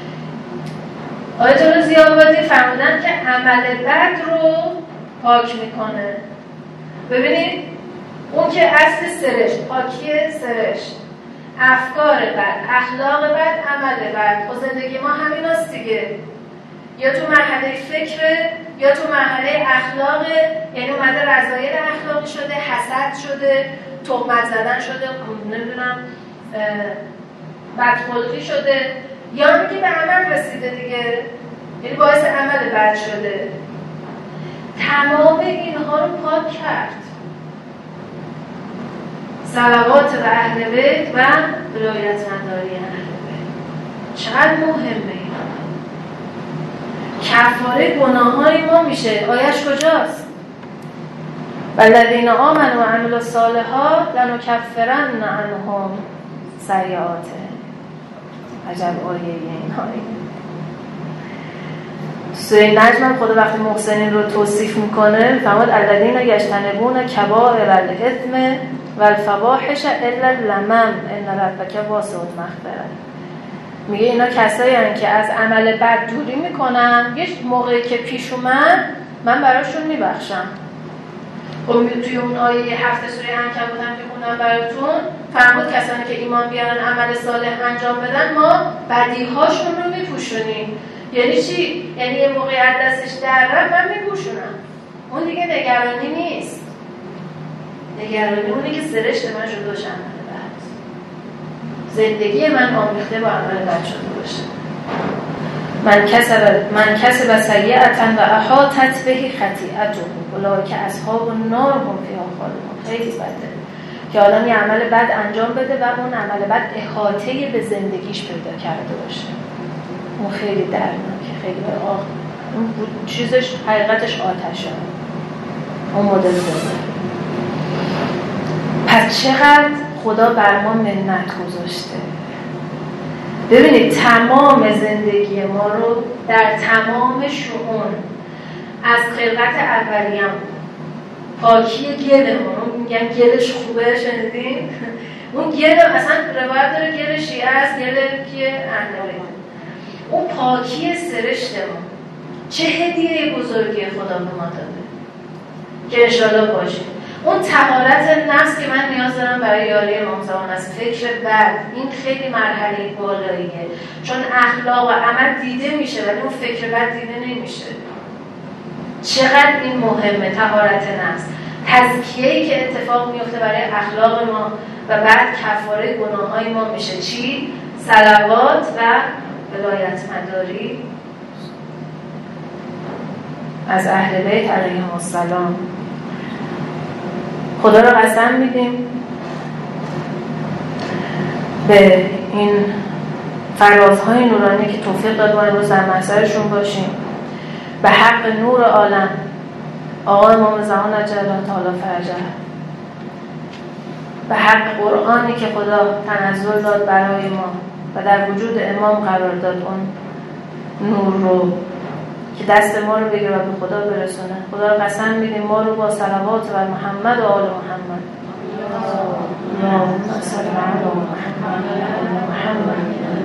آیت الله ضیاء‌آبادی فرمودن که عمل بد رو پاک میکنه. ببینید اون که اصل سرشت، پاکی سرشت، افکار بد، اخلاق بد، عمل بد. خب زندگی ما همین هست دیگه، یا تو مرحله فکره یا تو مرحله اخلاقه، یعنی اومده رذایل اخلاقی شده، حسد شده، تهمت زدن شده، نمیدونم بدخلقی شده، یا میگه به عمل رسیده دیگه، یعنی باعث عمل بد شده. تمام اینها رو پاک کرد صلوات و اهل بیت و ولایت مداری اهل بیت. چقدر مهمه این کفاره گناهان ما میشه. آیش کجاست؟ والذین آمنوا و عملوا الصالحات لنکفرن عنهم سیئاتهم. عجب آیه این آیه. سوره نجم خدا وقتی محسنین رو توصیف میکنه فرمود الذین یجتنبون کبائر الاثم والفواحش الا اللمم ان ربک واسع المغفرة. میگه اینا کسایی هستن که از عمل بد دوری میکنن، یه موقعی که پیش اومد من براشون میبخشم. خب توی اون آیه 7 سوره عنکبوت هم که خوندم براتون فرمود کسانی که ایمان بیارن عمل صالح انجام بدن ما بدیهاشون رو میپوشونیم. یعنی چی؟ یعنی یه موقعی از دستش در رفت من میپوشونم. اون دیگه نگرانی نیست. نگرانی اونه که سرشت من شده باشه عمل بد، زندگی من آمیخته با عمل بد شده باشه. من کسب سیئة و احاطت به خطیئته اولئک اصحاب النار هم فیها خالدون. خیلی بده که آدم یه عمل بد انجام بده و اون عمل بد احاطه به زندگیش پیدا کرده باشه. اون خیلی دردناکه، خیلی اون چیزش حقیقتش آتشه، اون مدل داره. پس چقدر خدا بر ما منت گذاشته. ببینید تمام زندگی ما رو در تمام شؤون از خلقت اولیه‌ام پاکی گلمون، میگن گلش خوبه، شنیدین؟ اون گل اصلا روایت داره گل شیعه است، گل که اهل بیت، اون پاکی سرشتمون چه هدیه بزرگی خدا به ما داده که انشاءالله باشه. اون طهارت نفس که من نیاز دارم برای یاری امام زمان از فکر بد، این خیلی مرحله بالاییه، چون اخلاق و عمل دیده میشه ولی اون فکر بد دیده نمیشه. چقدر این مهمه طهارت نفس، تزکیه‌ای که اتفاق میفته برای اخلاق ما و بعد کفاره گناههای ما میشه چی؟ صلوات و ولایت مداری از اهل بیت علیهم السلام. خدا را قسم میدیم به این فرازهای نورانی که توفیق داد ما امروز در محضرشون باشیم، به حق نور عالم آقا امام زمان عجل الله تعالی فرجه، به حق قرآنی که خدا تنزل داد برای ما و در وجود امام قرار داد اون نور رو که دست ما رو بگیره و به خدا برسونه. خدا رو قسم میدیم ما رو با صلوات و محمد و آل محمد اللهم صل علی محمد و محمد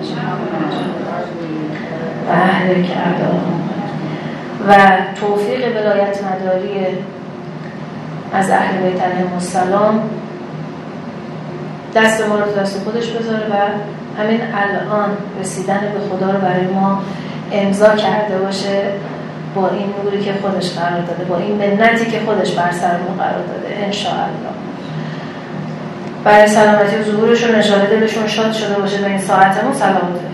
و اهل که اعداهم و توفیق ولایت مداری از اهل بیت علیهم السلام دست ما رو تو دست خودش بذاره و همین الان رسیدن به خدا رو برای ما امضا کرده باشه با این نوری که خودش قرار داده، با این منتی که خودش بر سر ما قرار داده انشاءالله. برای سلامتی و ظهورشون انشاءالله دلشون شاد شده باشه به این ساعتمون. سلامت